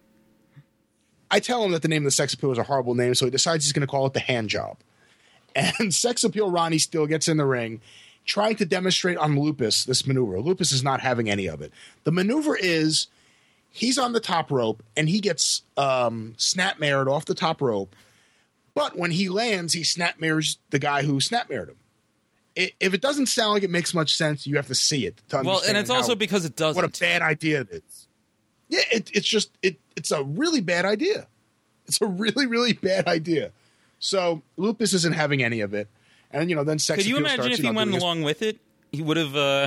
I tell him that the name of the Sex Appeal is a horrible name, so he decides he's going to call it the Hand Job. And Sex Appeal Ronnie Steele gets in the ring, trying to demonstrate on Lupus this maneuver. Lupus is not having any of it. The maneuver is he's on the top rope and he gets um, snap-mared off the top rope. But when he lands, he snap-mares the guy who snap-mared him. It, if it doesn't sound like it makes much sense, you have to see it to understand. Well, and it's also how, because it doesn't. What a bad idea it is. Yeah, it, it's just it. It's a really bad idea. It's a really, really bad idea. So Lupus isn't having any of it. And, you know, then Sex Could you Appeal imagine starts, if you he know, went doing his- along with it? He would have. Uh,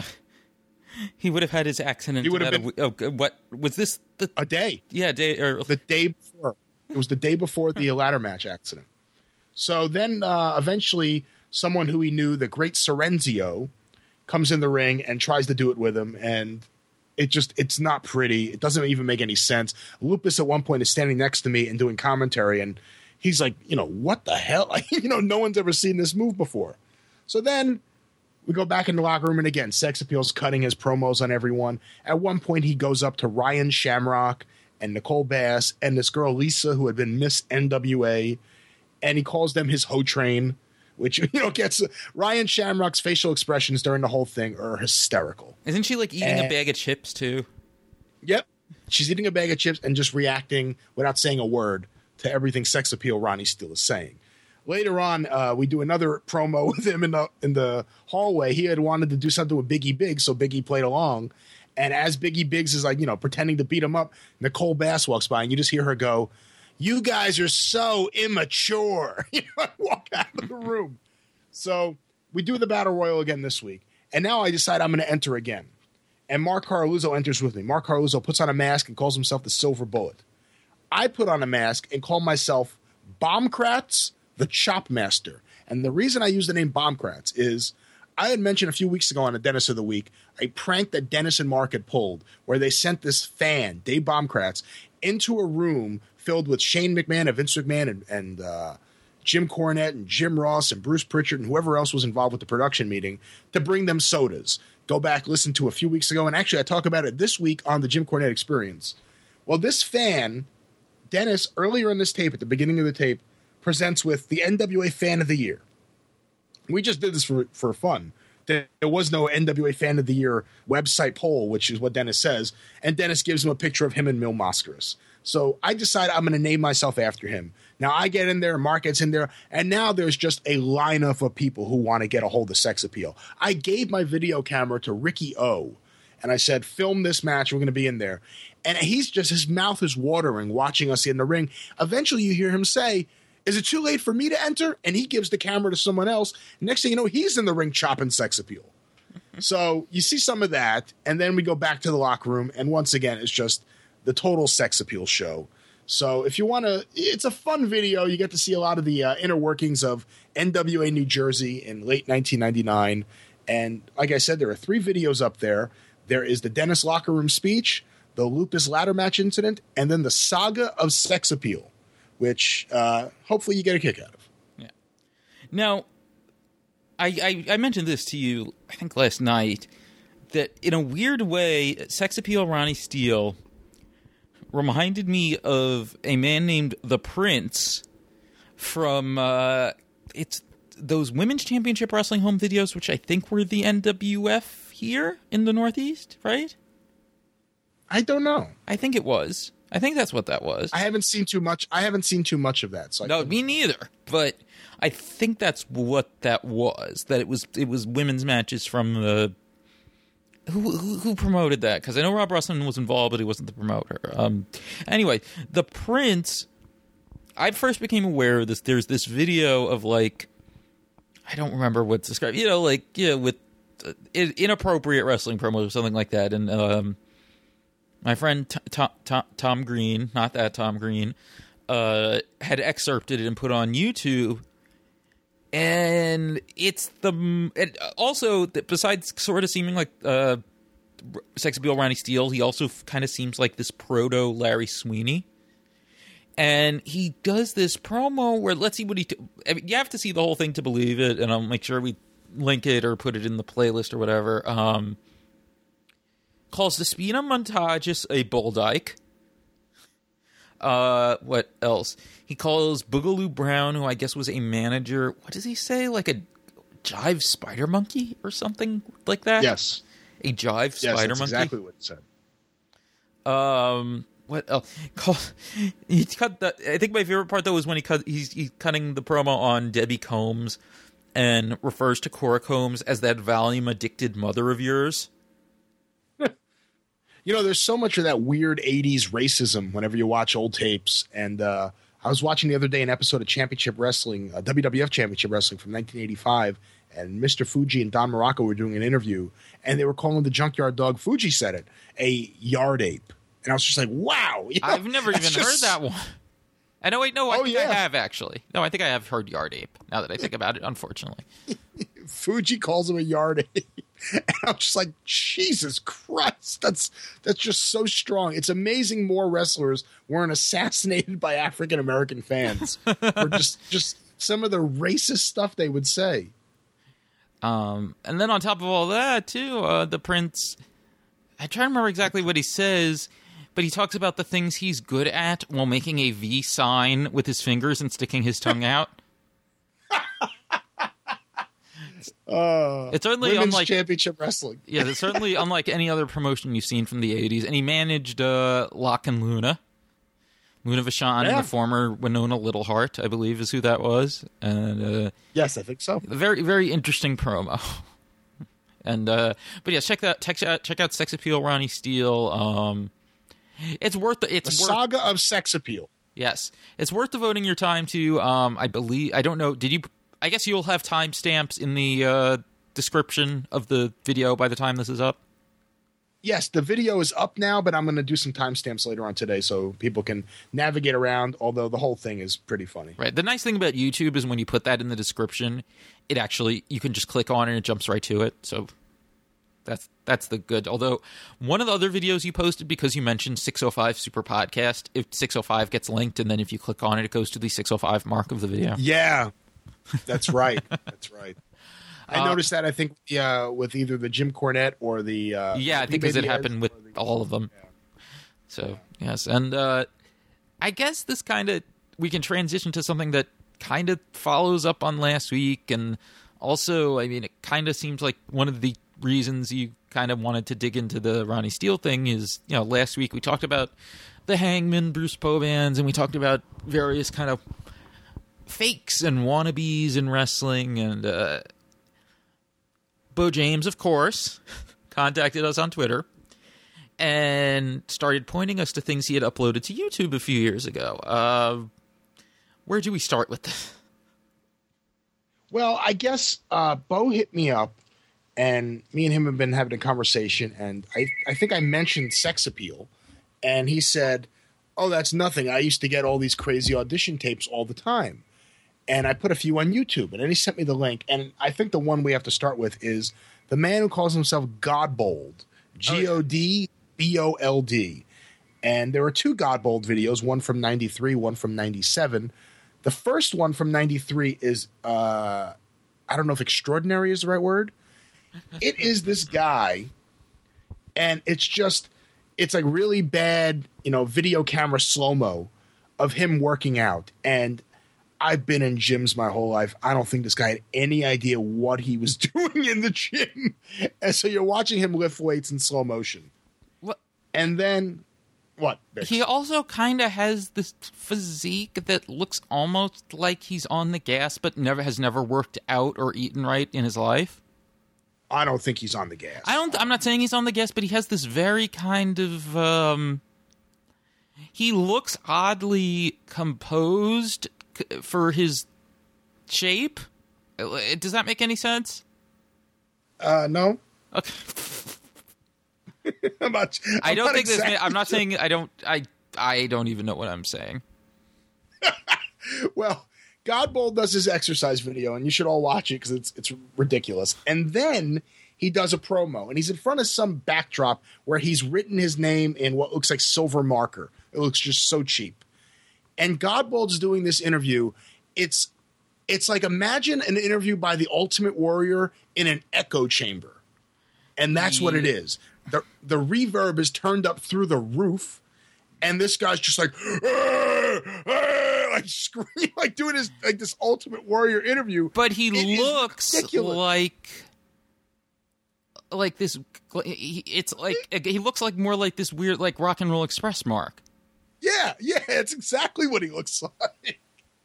he would have had his accident. He would have about a- oh, what was this? The, a day. yeah, day or The day before. It was the day before the ladder match accident. So then uh, eventually someone who he knew, the great Sorrenzio, comes in the ring and tries to do it with him. And it just, it's not pretty. It doesn't even make any sense. Lupus at one point is standing next to me and doing commentary. And he's like, you know, what the hell? Like, you know, no one's ever seen this move before. So then we go back in the locker room, and again, Sex Appeal's cutting his promos on everyone. At one point, he goes up to Ryan Shamrock and Nicole Bass and this girl, Lisa, who had been Miss N W A, and he calls them his hoe train, which, you know, gets Ryan Shamrock's facial expressions during the whole thing are hysterical. Isn't she like eating And- a bag of chips too? Yep. She's eating a bag of chips and just reacting without saying a word to everything Sex Appeal Ronnie Steele is saying. Later on, uh, we do another promo with him in the in the hallway. He had wanted to do something with Biggie Biggs, so Biggie played along. And as Biggie Biggs is like, you know, pretending to beat him up, Nicole Bass walks by, and you just hear her go, "You guys are so immature." You know, walk out of the room. So we do the Battle Royal again this week. And now I decide I'm going to enter again. And Mark Carluzzo enters with me. Mark Carluzzo puts on a mask and calls himself the Silver Bullet. I put on a mask and call myself Bombkratz, the Chop Master. And the reason I use the name Bombkratz is I had mentioned a few weeks ago on the Dennis of the Week a prank that Dennis and Mark had pulled where they sent this fan, Dave Bombkratz, into a room filled with Shane McMahon and Vince McMahon and, and uh, Jim Cornette and Jim Ross and Bruce Pritchard and whoever else was involved with the production meeting to bring them sodas. Go back, listen to a few weeks ago, and actually I talk about it this week on the Jim Cornette Experience. Well, this fan, Dennis, earlier in this tape, at the beginning of the tape, presents with the N W A Fan of the Year. We just did this for, for fun. There was no N W A Fan of the Year website poll, which is what Dennis says, and Dennis gives him a picture of him and Mil Mascaras. So I decide I'm going to name myself after him. Now I get in there, Mark gets in there, and now there's just a lineup of people who want to get a hold of Sex Appeal. I gave my video camera to Ricky O, and I said, film this match, we're going to be in there. And he's just, his mouth is watering watching us in the ring. Eventually you hear him say, "Is it too late for me to enter?" And he gives the camera to someone else. Next thing you know, he's in the ring chopping Sex Appeal. So you see some of that, and then we go back to the locker room, and once again, it's just the total Sex Appeal show. So if you want to, it's a fun video. You get to see a lot of the uh, inner workings of N W A New Jersey in late nineteen ninety-nine. And like I said, there are three videos up there. There is the Dennis locker room speech, the Lupus ladder match incident, and then the saga of Sex Appeal, which uh, hopefully you get a kick out of. Yeah. Now, I, I I mentioned this to you, I think last night, that in a weird way, Sex Appeal Ronnie Steele reminded me of a man named The Prince from uh, it's those Women's Championship Wrestling home videos, which I think were the N W F here in the Northeast, right? I don't know. I think it was. I think that's what that was. I haven't seen too much. I haven't seen too much of that. So I No, couldn't- me neither. But I think that's what that was. That it was. It was women's matches from the. Who who, who promoted that? Because I know Rob Russell was involved, but he wasn't the promoter. Um. Anyway, the Prince. I first became aware of this. There's this video of like, I don't remember what's described. You know, like yeah, with uh, inappropriate wrestling promos or something like that, and um. My friend Tom, Tom, Tom Green, not that Tom Green, uh, had excerpted it and put on YouTube. And it's the... And also, besides sort of seeming like uh, Sex Appeal Ronnie Steele, he also kind of seems like this proto-Larry Sweeney. And he does this promo where, let's see what he... T- I mean, you have to see the whole thing to believe it, and I'll make sure we link it or put it in the playlist or whatever. Um... Calls the Spina Montages a bull dyke. Uh, what else? He calls Boogaloo Brown, who I guess was a manager. What does he say? Like a Jive Spider Monkey or something like that. Yes. A Jive Yes, Spider that's Monkey. exactly what it said. Um, what else? He cut the. I think my favorite part though was when he cut. He's, he's cutting the promo on Debbie Combs, and refers to Cora Combs as that Valium addicted mother of yours. You know, there's so much of that weird eighties racism whenever you watch old tapes. And uh, I was watching the other day an episode of Championship Wrestling, uh, W W F Championship Wrestling from nineteen eighty-five, and Mister Fuji and Don Morocco were doing an interview, and they were calling the Junkyard Dog, Fuji said it, a yard ape. And I was just like, wow. You know, I've never even just... heard that one. I know, wait, no, I Oh, think yeah. I have, actually. No, I think I have heard Yard Ape, now that I think about it, unfortunately. Fuji calls him a yard ape. And I'm just like, Jesus Christ, that's that's just so strong. It's amazing more wrestlers weren't assassinated by African American fans. Or just just some of the racist stuff they would say. Um, and then on top of all that, too, uh, the Prince, I try to remember exactly what he says, but he talks about the things he's good at while making a V sign with his fingers and sticking his tongue out. Uh, It's certainly Women's unlike Championship Wrestling. Yeah, it's certainly unlike any other promotion you've seen from the eighties. And he managed uh, Locke and Luna. Luna Vachon, Yeah. the former Winona Littleheart, I believe is who that was. And uh, Yes, I think so. a very, very interesting promo. And uh, but yeah, check that. Check out, check out Sex Appeal, Ronnie Steele. Um, it's worth the. It's The worth, saga of sex appeal. Yes, it's worth devoting your time to. Um, I believe. I don't know. Did you? I guess you'll have timestamps in the uh, description of the video by the time this is up. Yes, the video is up now, but I'm going to do some timestamps later on today so people can navigate around, although the whole thing is pretty funny. Right. The nice thing about YouTube is when you put that in the description, it actually, you can just click on it and it jumps right to it. So that's that's the good. Although one of the other videos you posted, because you mentioned six oh five Super Podcast, if six oh five gets linked and then if you click on it, it goes to the six oh five mark of the video. Yeah, that's right. That's right. I Uh, noticed that, I think, yeah, with either the Jim Cornette or the... Uh, Yeah, I think because it happened with all of them. So, yes. And uh, I guess this kind of, we can transition to something that kind of follows up on last week. And also, I mean, it kind of seems like one of the reasons you kind of wanted to dig into the Ronnie Steele thing is, you know, last week we talked about the Hangman, Bruce Povans, and we talked about various kind of fakes and wannabes in wrestling. And uh, Bo James, of course, contacted us on Twitter and started pointing us to things he had uploaded to YouTube a few years ago. Uh, where do we start with this? Well, I guess uh, Bo hit me up, and me and him have been having a conversation, and I, I think I mentioned Sex Appeal, and he said, oh, that's nothing. I used to get all these crazy audition tapes all the time. And I put a few on YouTube, and then he sent me the link. And I think the one we have to start with is the man who calls himself Godbold, G O D B O L D. And there are two Godbold videos, one from ninety-three, one from ninety-seven. The first one from ninety-three is, uh, I don't know if extraordinary is the right word. It is this guy, and it's just, it's like really bad, you know, video camera slow-mo of him working out. And I've been in gyms my whole life. I don't think this guy had any idea what he was doing in the gym. And so you're watching him lift weights in slow motion. What? And then, what? Bix? He also kind of has this physique that looks almost like he's on the gas, but never has never worked out or eaten right in his life. I don't think he's on the gas. I don't. I'm not saying he's on the gas, but he has this very kind of. Um, he looks oddly composed for his shape. Does that make any sense? Uh, no. Okay. I'm not, I'm I don't not think exactly this. I'm not sure. saying. I don't. I. I don't even know what I'm saying. Well, Godbold does his exercise video, and you should all watch it because it's it's ridiculous. And then he does a promo, and he's in front of some backdrop where he's written his name in what looks like silver marker. It looks just so cheap. And Godbold's doing this interview. It's it's like, imagine an interview by the Ultimate Warrior in an echo chamber. And that's what it is. The the reverb is turned up through the roof, and this guy's just like, "Ah, ah," like scream, like doing his like this Ultimate Warrior interview. But he It is looks ridiculous. like like this. he- It's like he looks like more like this weird like Rock and Roll Express mark. Yeah, yeah, it's exactly what he looks like.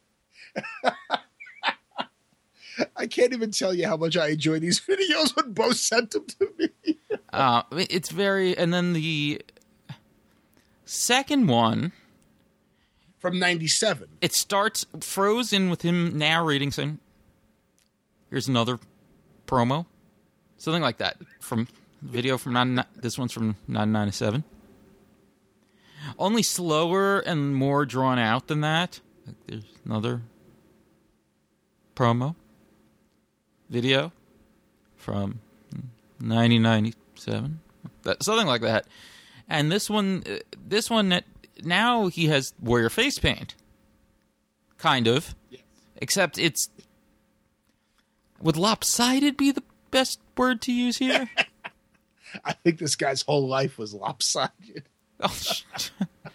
I can't even tell you how much I enjoy these videos when Bo sent them to me. Uh, it's very, and then the second one, From ninety-seven. it starts frozen with him narrating, saying, "Here's another promo," something like that from video from nine. This one's from nineteen ninety-seven. Only slower and more drawn out than that. Like, there's another promo video from nineteen ninety-seven, that, something like that. And this one, uh, this one, uh, now he has Warrior face paint, kind of, Yes. except it's would lopsided be the best word to use here? I think this guy's whole life was lopsided. Oh, sh-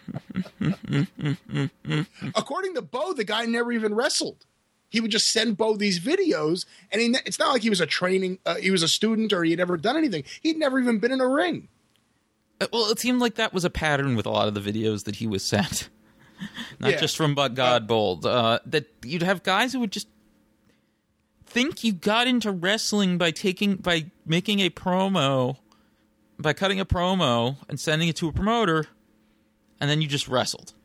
According to Bo, the guy never even wrestled. He would just send Bo these videos, and he, it's not like he was a training, uh, he was a student, or he had ever done anything. He'd never even been in a ring. well, it seemed like that was a pattern with a lot of the videos that he was sent. Not Yeah. just from But God Bold. Uh, that you'd have guys who would just think you got into wrestling by taking by making a promo, by cutting a promo and sending it to a promoter, and then you just wrestled.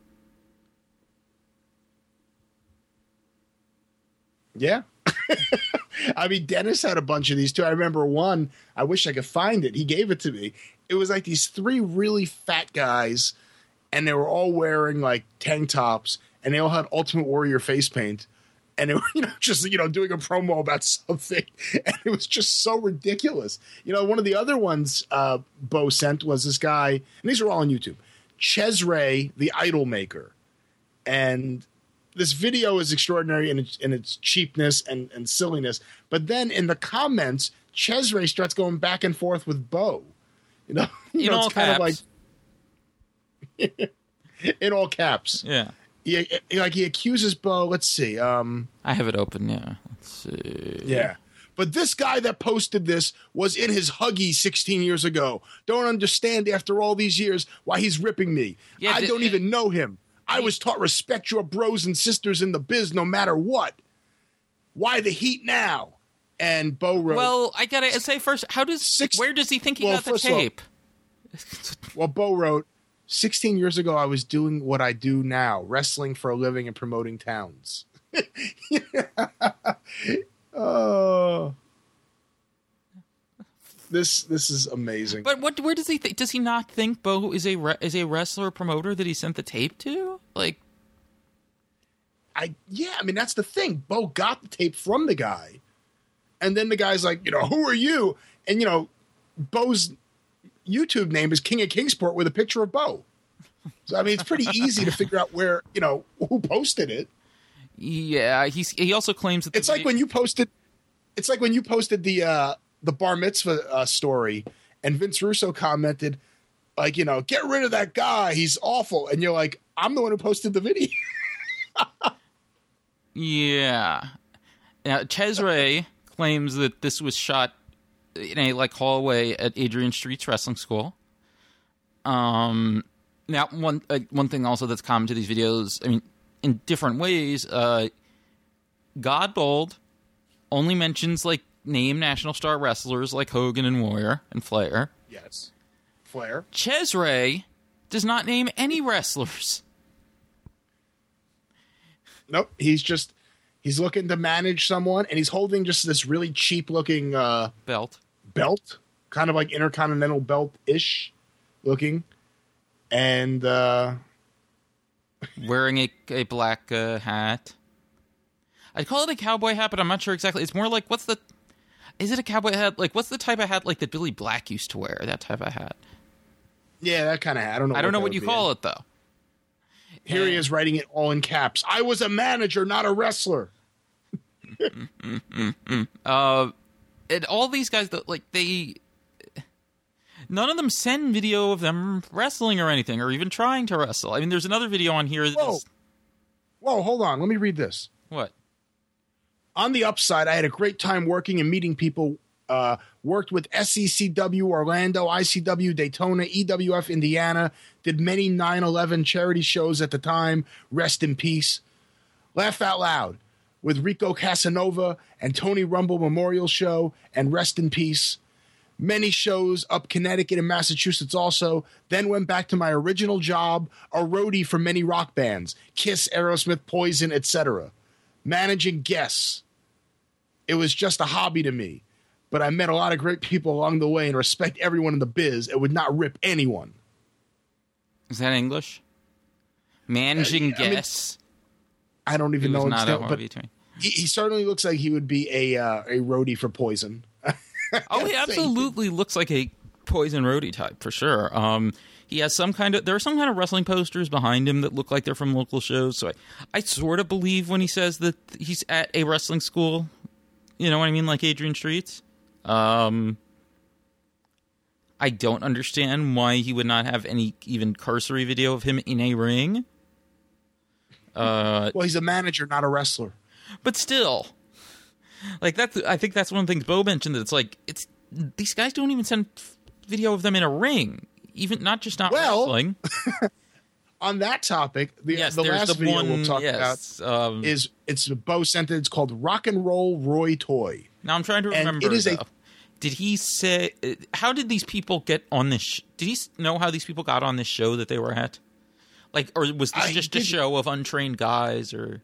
Yeah. I mean, Dennis had a bunch of these too. I remember one, I wish I could find it. He gave it to me. It was like these three really fat guys, and they were all wearing like tank tops, and they all had Ultimate Warrior face paint. And they were, you know, just, you know, doing a promo about something. And it was just so ridiculous. You know, one of the other ones uh, Bo sent was this guy, and these are all on YouTube, Cesare, the Idol Maker. And this video is extraordinary in its, in its cheapness and, and silliness. But then in the comments, Cesare starts going back and forth with Bo. You know, you In know, all it's kind caps. of like in all caps. Yeah. He, like he accuses Bo. Let's see. Um, I have it open, yeah. Let's see. yeah. But this guy that posted this was in his Huggy sixteen years ago. Don't understand after all these years why he's ripping me. Yeah, I the- don't even know him. I was taught respect your bros and sisters in the biz no matter what. Why the heat now? And Bo wrote, Well, I gotta say first, how does Six- where does he think he well, got the first of all- tape? well, Bo wrote, sixteen years ago, I was doing what I do now, wrestling for a living and promoting towns. Oh, this this is amazing. But what? Where does he think? Does he not think Bo is a re- is a wrestler promoter that he sent the tape to? Like, I yeah, I mean that's the thing. Bo got the tape from the guy, and then the guy's like, you know, who are you? And you know, Bo's YouTube name is King of Kingsport with a picture of Bo. So I mean, it's pretty easy to figure out where you know who posted it. yeah, he's he also claims that the It's like video- when you posted. It's like when you posted the uh, the bar mitzvah uh, story, and Vince Russo commented, like, you know, get rid of that guy. He's awful. And you're like, I'm the one who posted the video. Yeah. Now, Cesare claims that this was shot in a like hallway at Adrian Street's wrestling school. Um, now one uh, one thing also that's common to these videos, I mean, in different ways, uh, Godbold only mentions like name national star wrestlers like Hogan and Warrior and Flair. Yes. Flair. Cesare does not name any wrestlers. Nope. He's just he's looking to manage someone, and he's holding just this really cheap looking uh, Belt. belt, kind of like intercontinental belt ish looking, and uh, Wearing a, a black uh, hat. I'd call it a cowboy hat, but I'm not sure exactly. It's more like, what's the... Is it a cowboy hat? Like, what's the type of hat like that Billy Black used to wear? That type of hat. yeah, that kind of hat. I don't know. I don't know that what would you be. call it, though. Here he is writing it all in caps. I was a manager, not a wrestler. Uh, and all these guys, though, like, they... None of them send video of them wrestling or anything, or even trying to wrestle. I mean, there's another video on here. Whoa. That's, Whoa, hold on. Let me read this. What? On the upside, I had a great time working and meeting people. Uh, worked with S E C W Orlando, I C W Daytona, E W F Indiana. Did many nine eleven charity shows at the time. Rest in peace. Laugh out loud with Rico Casanova and Tony Rumble Memorial Show and Rest in Peace. Many shows up Connecticut and Massachusetts also. Then went back to my original job, a roadie for many rock bands. Kiss, Aerosmith, Poison, et cetera. Managing guests. It was just a hobby to me. But I met a lot of great people along the way and respect everyone in the biz. It would not rip anyone. Is that English? Managing Uh, I mean, guests. I don't even It was know. not Still, a but hobby to me. he, he certainly looks like he would be a uh, a roadie for Poison. Oh, he absolutely looks like a Poison roadie type for sure. Um, he has some kind of there are some kind of wrestling posters behind him that look like they're from local shows. So I, I sort of believe when he says that he's at a wrestling school. You know what I mean, like Adrian Streets. Um, I don't understand why he would not have any even cursory video of him in a ring. Uh, well, he's a manager, not a wrestler. But still, like that's. I think that's one of the things Bo mentioned. That it's like it's these guys don't even send video of them in a ring, even not just not Well, wrestling. On that topic, the, Yes, the there's last the video one- we'll talk yes, about um, is it's Bo sent it. It's called Rock and Roll Roy Toy. Now I'm trying to And remember. it is a- though. Did he say? uh, How did these people get on this? Sh- did he s- know how these people got on this show that they were at? Like, or was this I just a didn't- show of untrained guys? Or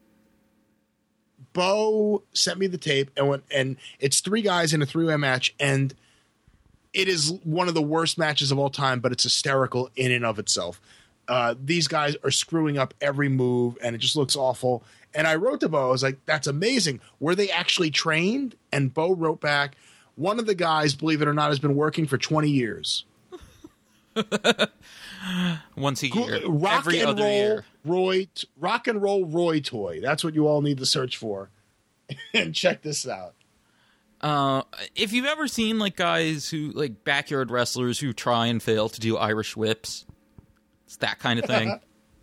Bo sent me the tape, and went, and it's three guys in a three-way match, and it is one of the worst matches of all time, but it's hysterical in and of itself. Uh, these guys are screwing up every move, and it just looks awful. And I wrote to Bo, I was like, that's amazing. Were they actually trained? And Bo wrote back, one of the guys, believe it or not, has been working for twenty years. once a year, Rock every and other roll year. Roy, Rock and Roll Roy Toy. That's what you all need to search for. And check this out. Uh, if you've ever seen like guys who like backyard wrestlers who try and fail to do Irish whips, it's that kind of thing.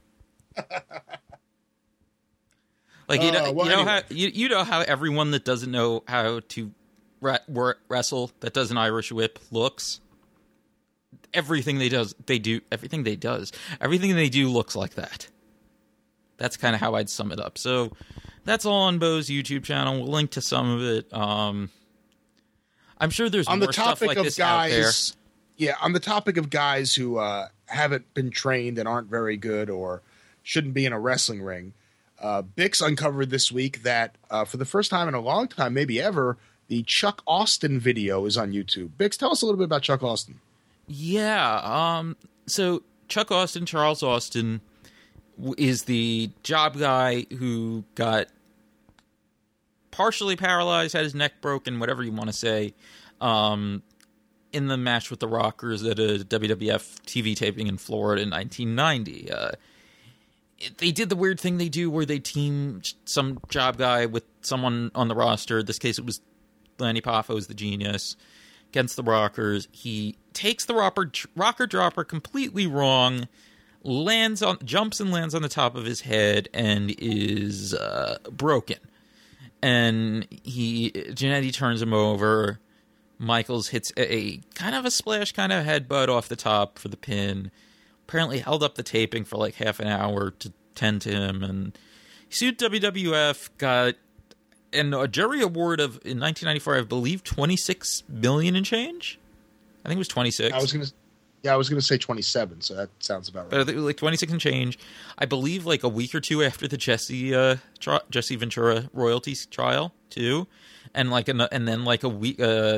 Like you know, Uh, well, you know anyway. how you, you know how everyone that doesn't know how to re- wor- wrestle that does an Irish whip looks. Everything they does they do everything they does everything they do looks like that. That's kind of how I'd sum it up. So that's all on Bo's YouTube channel. We'll link to some of it. Um, I'm sure there's On more the stuff topic like of this out there. guys, yeah, on the topic of guys who uh, haven't been trained and aren't very good or shouldn't be in a wrestling ring, uh, Bix uncovered this week that uh, for the first time in a long time, maybe ever, the Chuck Austin video is on YouTube. Bix, tell us a little bit about Chuck Austin. Yeah. Um, so Chuck Austin, Charles Austin, w- is the job guy who got partially paralyzed, had his neck broken, whatever you want to say, um, in the match with the Rockers at a W W F T V taping in Florida in nineteen ninety. Uh, it- they did the weird thing they do where they team some job guy with someone on the roster. In this case, it was Lanny Poffo, the genius, against the Rockers. He takes the rocker, rocker dropper completely wrong, lands on, jumps and lands on the top of his head, and is uh, broken. And he, Jannetty turns him over. Michaels hits a, a kind of a splash, kind of headbutt off the top for the pin. Apparently held up the taping for like half an hour to tend to him, and he sued W W F, got and a jury award of in nineteen ninety-four, I believe, twenty-six million and change. I think it was twenty-six. I was gonna, yeah, I was gonna say twenty-seven, so that sounds about right. But I think it was like twenty-six and change. I believe like a week or two after the Jesse uh, tri- Jesse Ventura royalties trial too, and like an, and then like a week uh,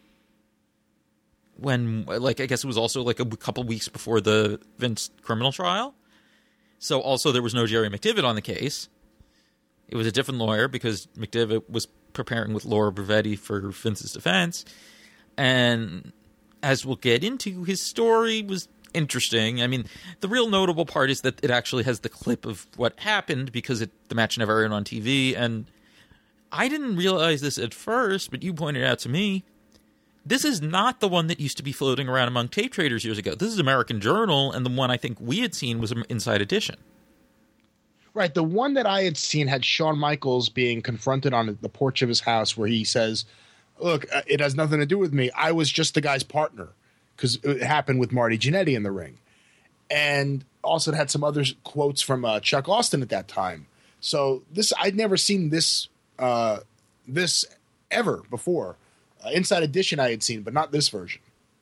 when like I guess it was also like a couple weeks before the Vince criminal trial. So also there was no Jerry McDivitt on the case. It was a different lawyer because McDivitt was preparing with Laura Bravetti for Vince's defense. And as we'll get into, his story was interesting. I mean, the real notable part is that it actually has the clip of what happened because it, the match never aired on T V. And I didn't realize this at first, but you pointed out to me, this is not the one that used to be floating around among tape traders years ago. This is American Journal, and the one I think we had seen was Inside Edition. Right. The one that I had seen had Shawn Michaels being confronted on the porch of his house where he says, look, it has nothing to do with me. I was just the guy's partner, because it happened with Marty Jannetty in the ring. And also it had some other quotes from uh, Chuck Austin at that time. So this, I'd never seen this, uh, this ever before. Uh, Inside Edition I had seen, but not this version.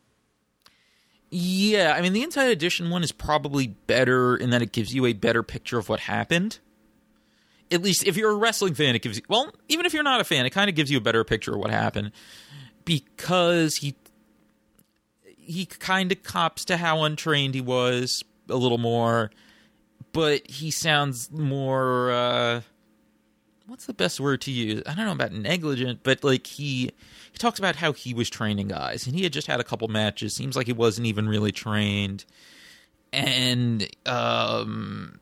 Yeah, I mean, the Inside Edition one is probably better in that it gives you a better picture of what happened. At least if you're a wrestling fan, it gives you... Well, even if you're not a fan, it kind of gives you a better picture of what happened. Because he... He kind of cops to how untrained he was a little more. But he sounds more... Uh, what's the best word to use? I don't know about negligent, but like he... He talks about how he was training guys, and he had just had a couple matches. Seems like he wasn't even really trained. And um,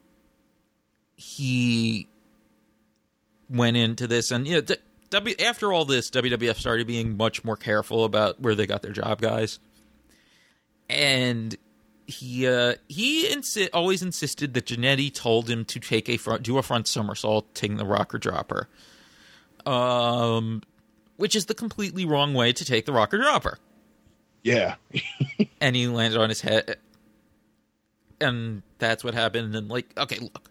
he went into this, and you know, w, after all this, W W F started being much more careful about where they got their job guys. And he uh, he insi- always insisted that Jannetty told him to take a front, do a front somersault, taking the rocker dropper. Um. Which is the completely wrong way to take the rocker dropper. Yeah. And he landed on his head. And that's what happened. And, like, okay, look.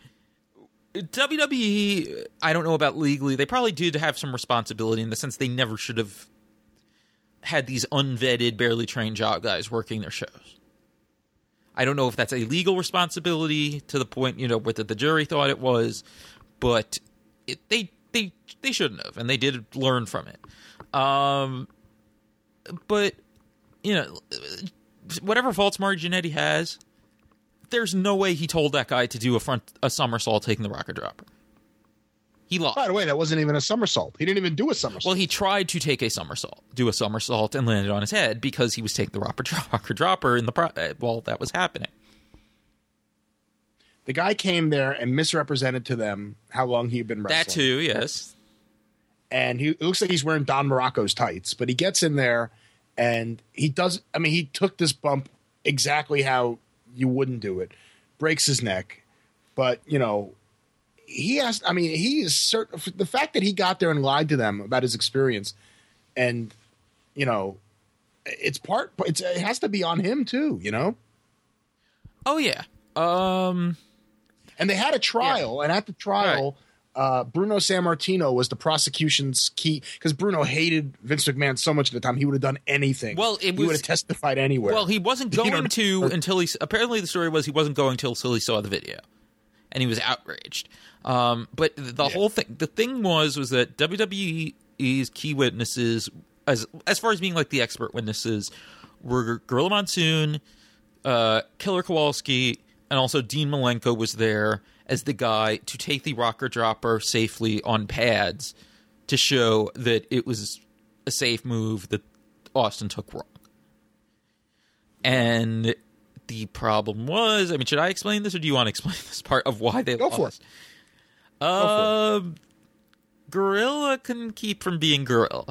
W W E, I don't know about legally. They probably did have some responsibility in the sense they never should have had these unvetted, barely trained job guys working their shows. I don't know if that's a legal responsibility to the point, you know, what the jury thought it was. But it, they... They they shouldn't have, and they did learn from it. Um, but, you know, whatever faults Marty Jannetty has, there's no way he told that guy to do a front a somersault taking the rocker dropper. He lost. By the way, that wasn't even a somersault. He didn't even do a somersault. Well, he tried to take a somersault, do a somersault, and landed on his head because he was taking the rocker, rocker dropper in the pro- while that was happening. The guy came there and misrepresented to them how long he'd been wrestling. That too, yes. And he it looks like he's wearing Don Morocco's tights, but he gets in there and he does. I mean, he took this bump exactly how you wouldn't do it. Breaks his neck, but you know, he has. I mean, he is certain. The fact that he got there and lied to them about his experience, and you know, it's part. It's it has to be on him too. You know. Oh yeah. Um. And they had a trial, yeah. and at the trial, right. uh, Bruno Sammartino was the prosecution's key, because Bruno hated Vince McMahon so much at the time, he would have done anything. Well, it was, he would have testified anywhere. Well, he wasn't going you know, to or, until he... Apparently the story was he wasn't going until he saw the video. And he was outraged. Um, but the yeah. whole thing... The thing was, was that W W E's key witnesses, as as far as being like the expert witnesses, were Gorilla Monsoon, uh, Killer Kowalski... And also Dean Malenko was there as the guy to take the rocker dropper safely on pads to show that it was a safe move that Austin took wrong. And the problem was, I mean, should I explain this or do you want to explain this part of why they Go lost? For it. Uh, Go for it. Gorilla couldn't keep from being Gorilla.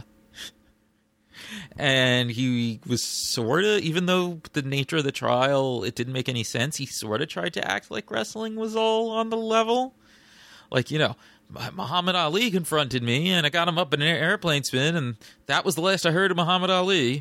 And he was sort of, even though the nature of the trial, it didn't make any sense, he sort of tried to act like wrestling was all on the level. Like, you know, Muhammad Ali confronted me, and I got him up in an airplane spin, and that was the last I heard of Muhammad Ali.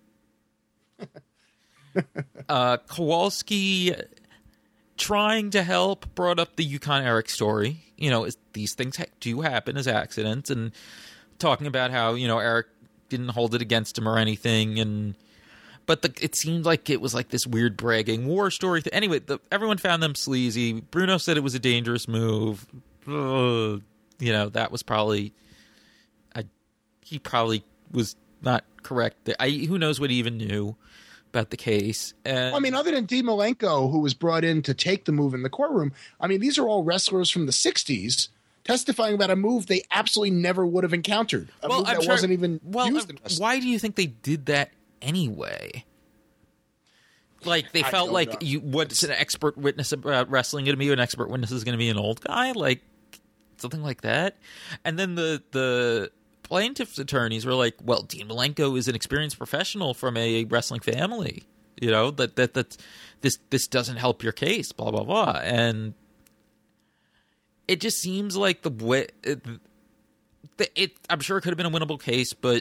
uh, Kowalski, trying to help, brought up the Yukon Eric story. You know, these things do happen as accidents, and talking about how, you know, Eric didn't hold it against him or anything, and but the, it seemed like it was like this weird bragging war story. Th- anyway, the, everyone found them sleazy. Bruno said it was a dangerous move. Ugh, you know, that was probably, I, he probably was not correct. I, who knows what he even knew about the case. And, well, I mean, other than Dean Malenko, who was brought in to take the move in the courtroom, I mean, these are all wrestlers from the sixties testifying about a move they absolutely never would have encountered. A well, move I'm that sure, wasn't even well, used uh, in wrestling. Why do you think they did that anyway? Like, they felt like know. you what's an expert witness about wrestling going to be? An expert witness is going to be an old guy? Like, something like that? And then the, the plaintiff's attorneys were like, well, Dean Malenko is an experienced professional from a wrestling family. You know, that, that, that this, this doesn't help your case, blah, blah, blah. And it just seems like the way it, it, it I'm sure it could have been a winnable case, but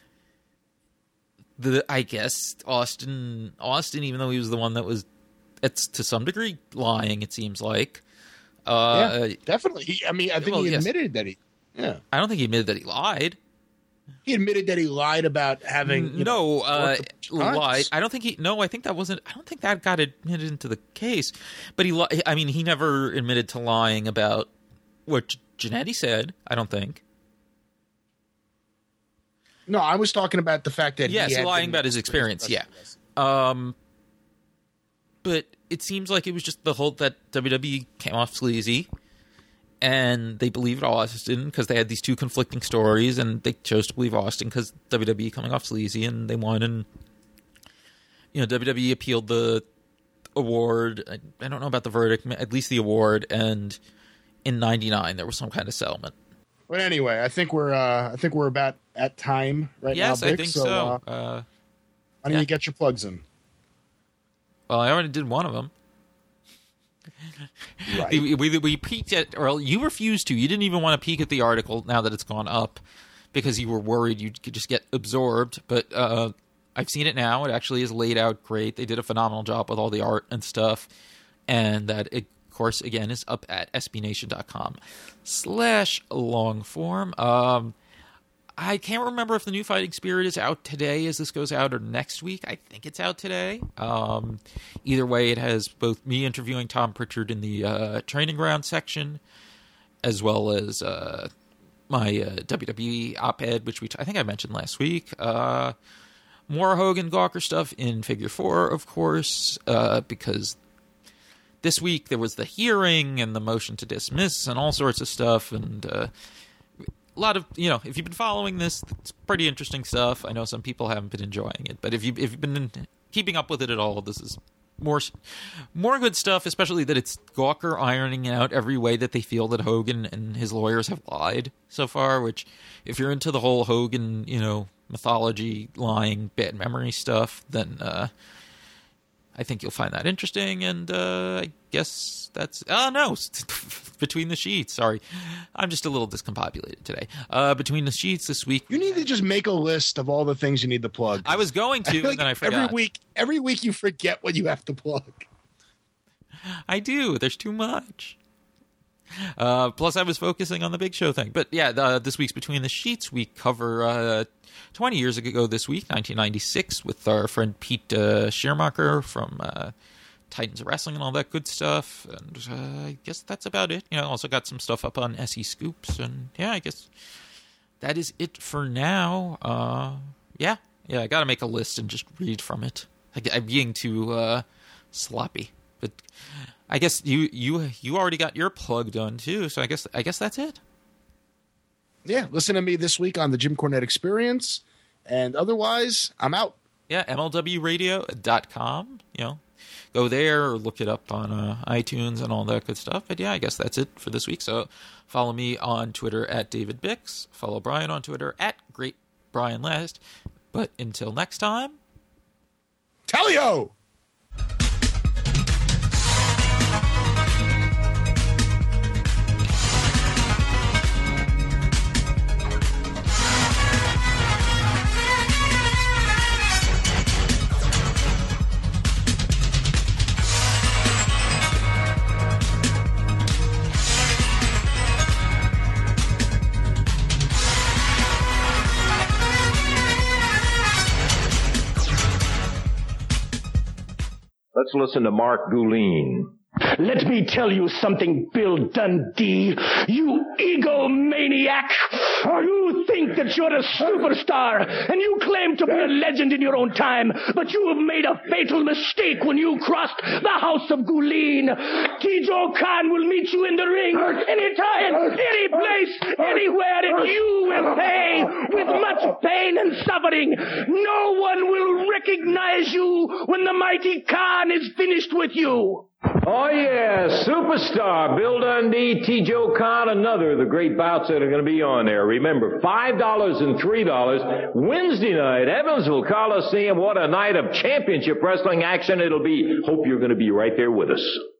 the I guess Austin Austin, even though he was the one that was, it's to some degree lying, it seems like. Uh, yeah, definitely. He, I mean, I think well, he yes. admitted that he. Yeah, I don't think he admitted that he lied. He admitted that he lied about having. You no, know, uh, times. lied. I don't think he. No, I think that wasn't. I don't think that got admitted into the case. But he. li- I mean, he never admitted to lying about what Jannetty said. I don't think. No, I was talking about the fact that yes, he had lying been- about his experience. Yeah. Um. But it seems like it was just the whole that W W E came off sleazy, and they believed Austin because they had these two conflicting stories, and they chose to believe Austin because W W E coming off sleazy, and they won. And you know, W W E appealed the award. I, I don't know about the verdict, at least the award. And in ninety-nine, there was some kind of settlement. But anyway, I think we're uh, I think we're about at time right yes, now. Yes, I think so. Uh, Uh, why don't yeah. you get your plugs in? well, I already did one of them. Right. We, we, we peeked at, or you refused to. You didn't even want to peek at the article now that it's gone up because you were worried you could just get absorbed. But uh, I've seen it now. It actually is laid out great. They did a phenomenal job with all the art and stuff. And that, it, of course, again, is up at S B Nation dot com slash long form. Um, I can't remember if the new Fighting Spirit is out today as this goes out or next week. I think it's out today. Um, either way, it has both me interviewing Tom Pritchard in the uh, training ground section, as well as uh, my uh, W W E op-ed, which we t- I think I mentioned last week. Uh, more Hogan Gawker stuff in Figure Four, of course, uh, because this week there was the hearing and the motion to dismiss and all sorts of stuff, and uh, a lot of, you know, if you've been following this, it's pretty interesting stuff. I know some people haven't been enjoying it, but if, you, if you've been keeping up with it at all, this is more more good stuff, especially that it's Gawker ironing out every way that they feel that Hogan and his lawyers have lied so far, which, if you're into the whole Hogan, you know, mythology, lying, bad memory stuff, then uh, I think you'll find that interesting, and uh, I guess that's... Oh, no! Between the Sheets, sorry. I'm just a little discombobulated today. Uh, Between the Sheets this week... You need to just make a list of all the things you need to plug. I was going to, I feel and then I like forgot. Every week, every week you forget what you have to plug. I do. There's too much. Uh, plus, I was focusing on the Big Show thing. But yeah, the, this week's Between the Sheets, we cover uh, twenty years ago this week, nineteen ninety-six, with our friend Pete uh, Schiermacher from uh, Titans of Wrestling and all that good stuff. And uh, I guess that's about it. You know, also got some stuff up on S E Scoops. And yeah, I guess that is it for now. Uh, yeah, yeah, I got to make a list and just read from it. I, I'm being too uh, sloppy. But I guess you you you already got your plug done too, so I guess I guess that's it. Yeah, listen to me this week on the Jim Cornette Experience, and otherwise, I'm out. Yeah, M L W radio dot com. You know, go there or look it up on uh, iTunes and all that good stuff. But yeah, I guess that's it for this week. So follow me on Twitter at David Bix. Follow Brian on Twitter at Great Brian Last. But until next time, Telio! Let's listen to Mark Goulin. Let me tell you something, Bill Dundee, you egomaniac. You think that you're a superstar, and you claim to be a legend in your own time, but you have made a fatal mistake when you crossed the house of Goulin. T-Joe Khan will meet you in the ring anytime, any place, anywhere, and you will pay with much pain and suffering. No one will recognize you when the mighty Khan is finished with you. Oh, yeah, superstar Bill Dundee, T-Joe Khan, another of the great bouts that are going to be on there. Remember, five dollars and three dollars, Wednesday night, Evansville Coliseum. What a night of championship wrestling action it'll be. Hope you're going to be right there with us.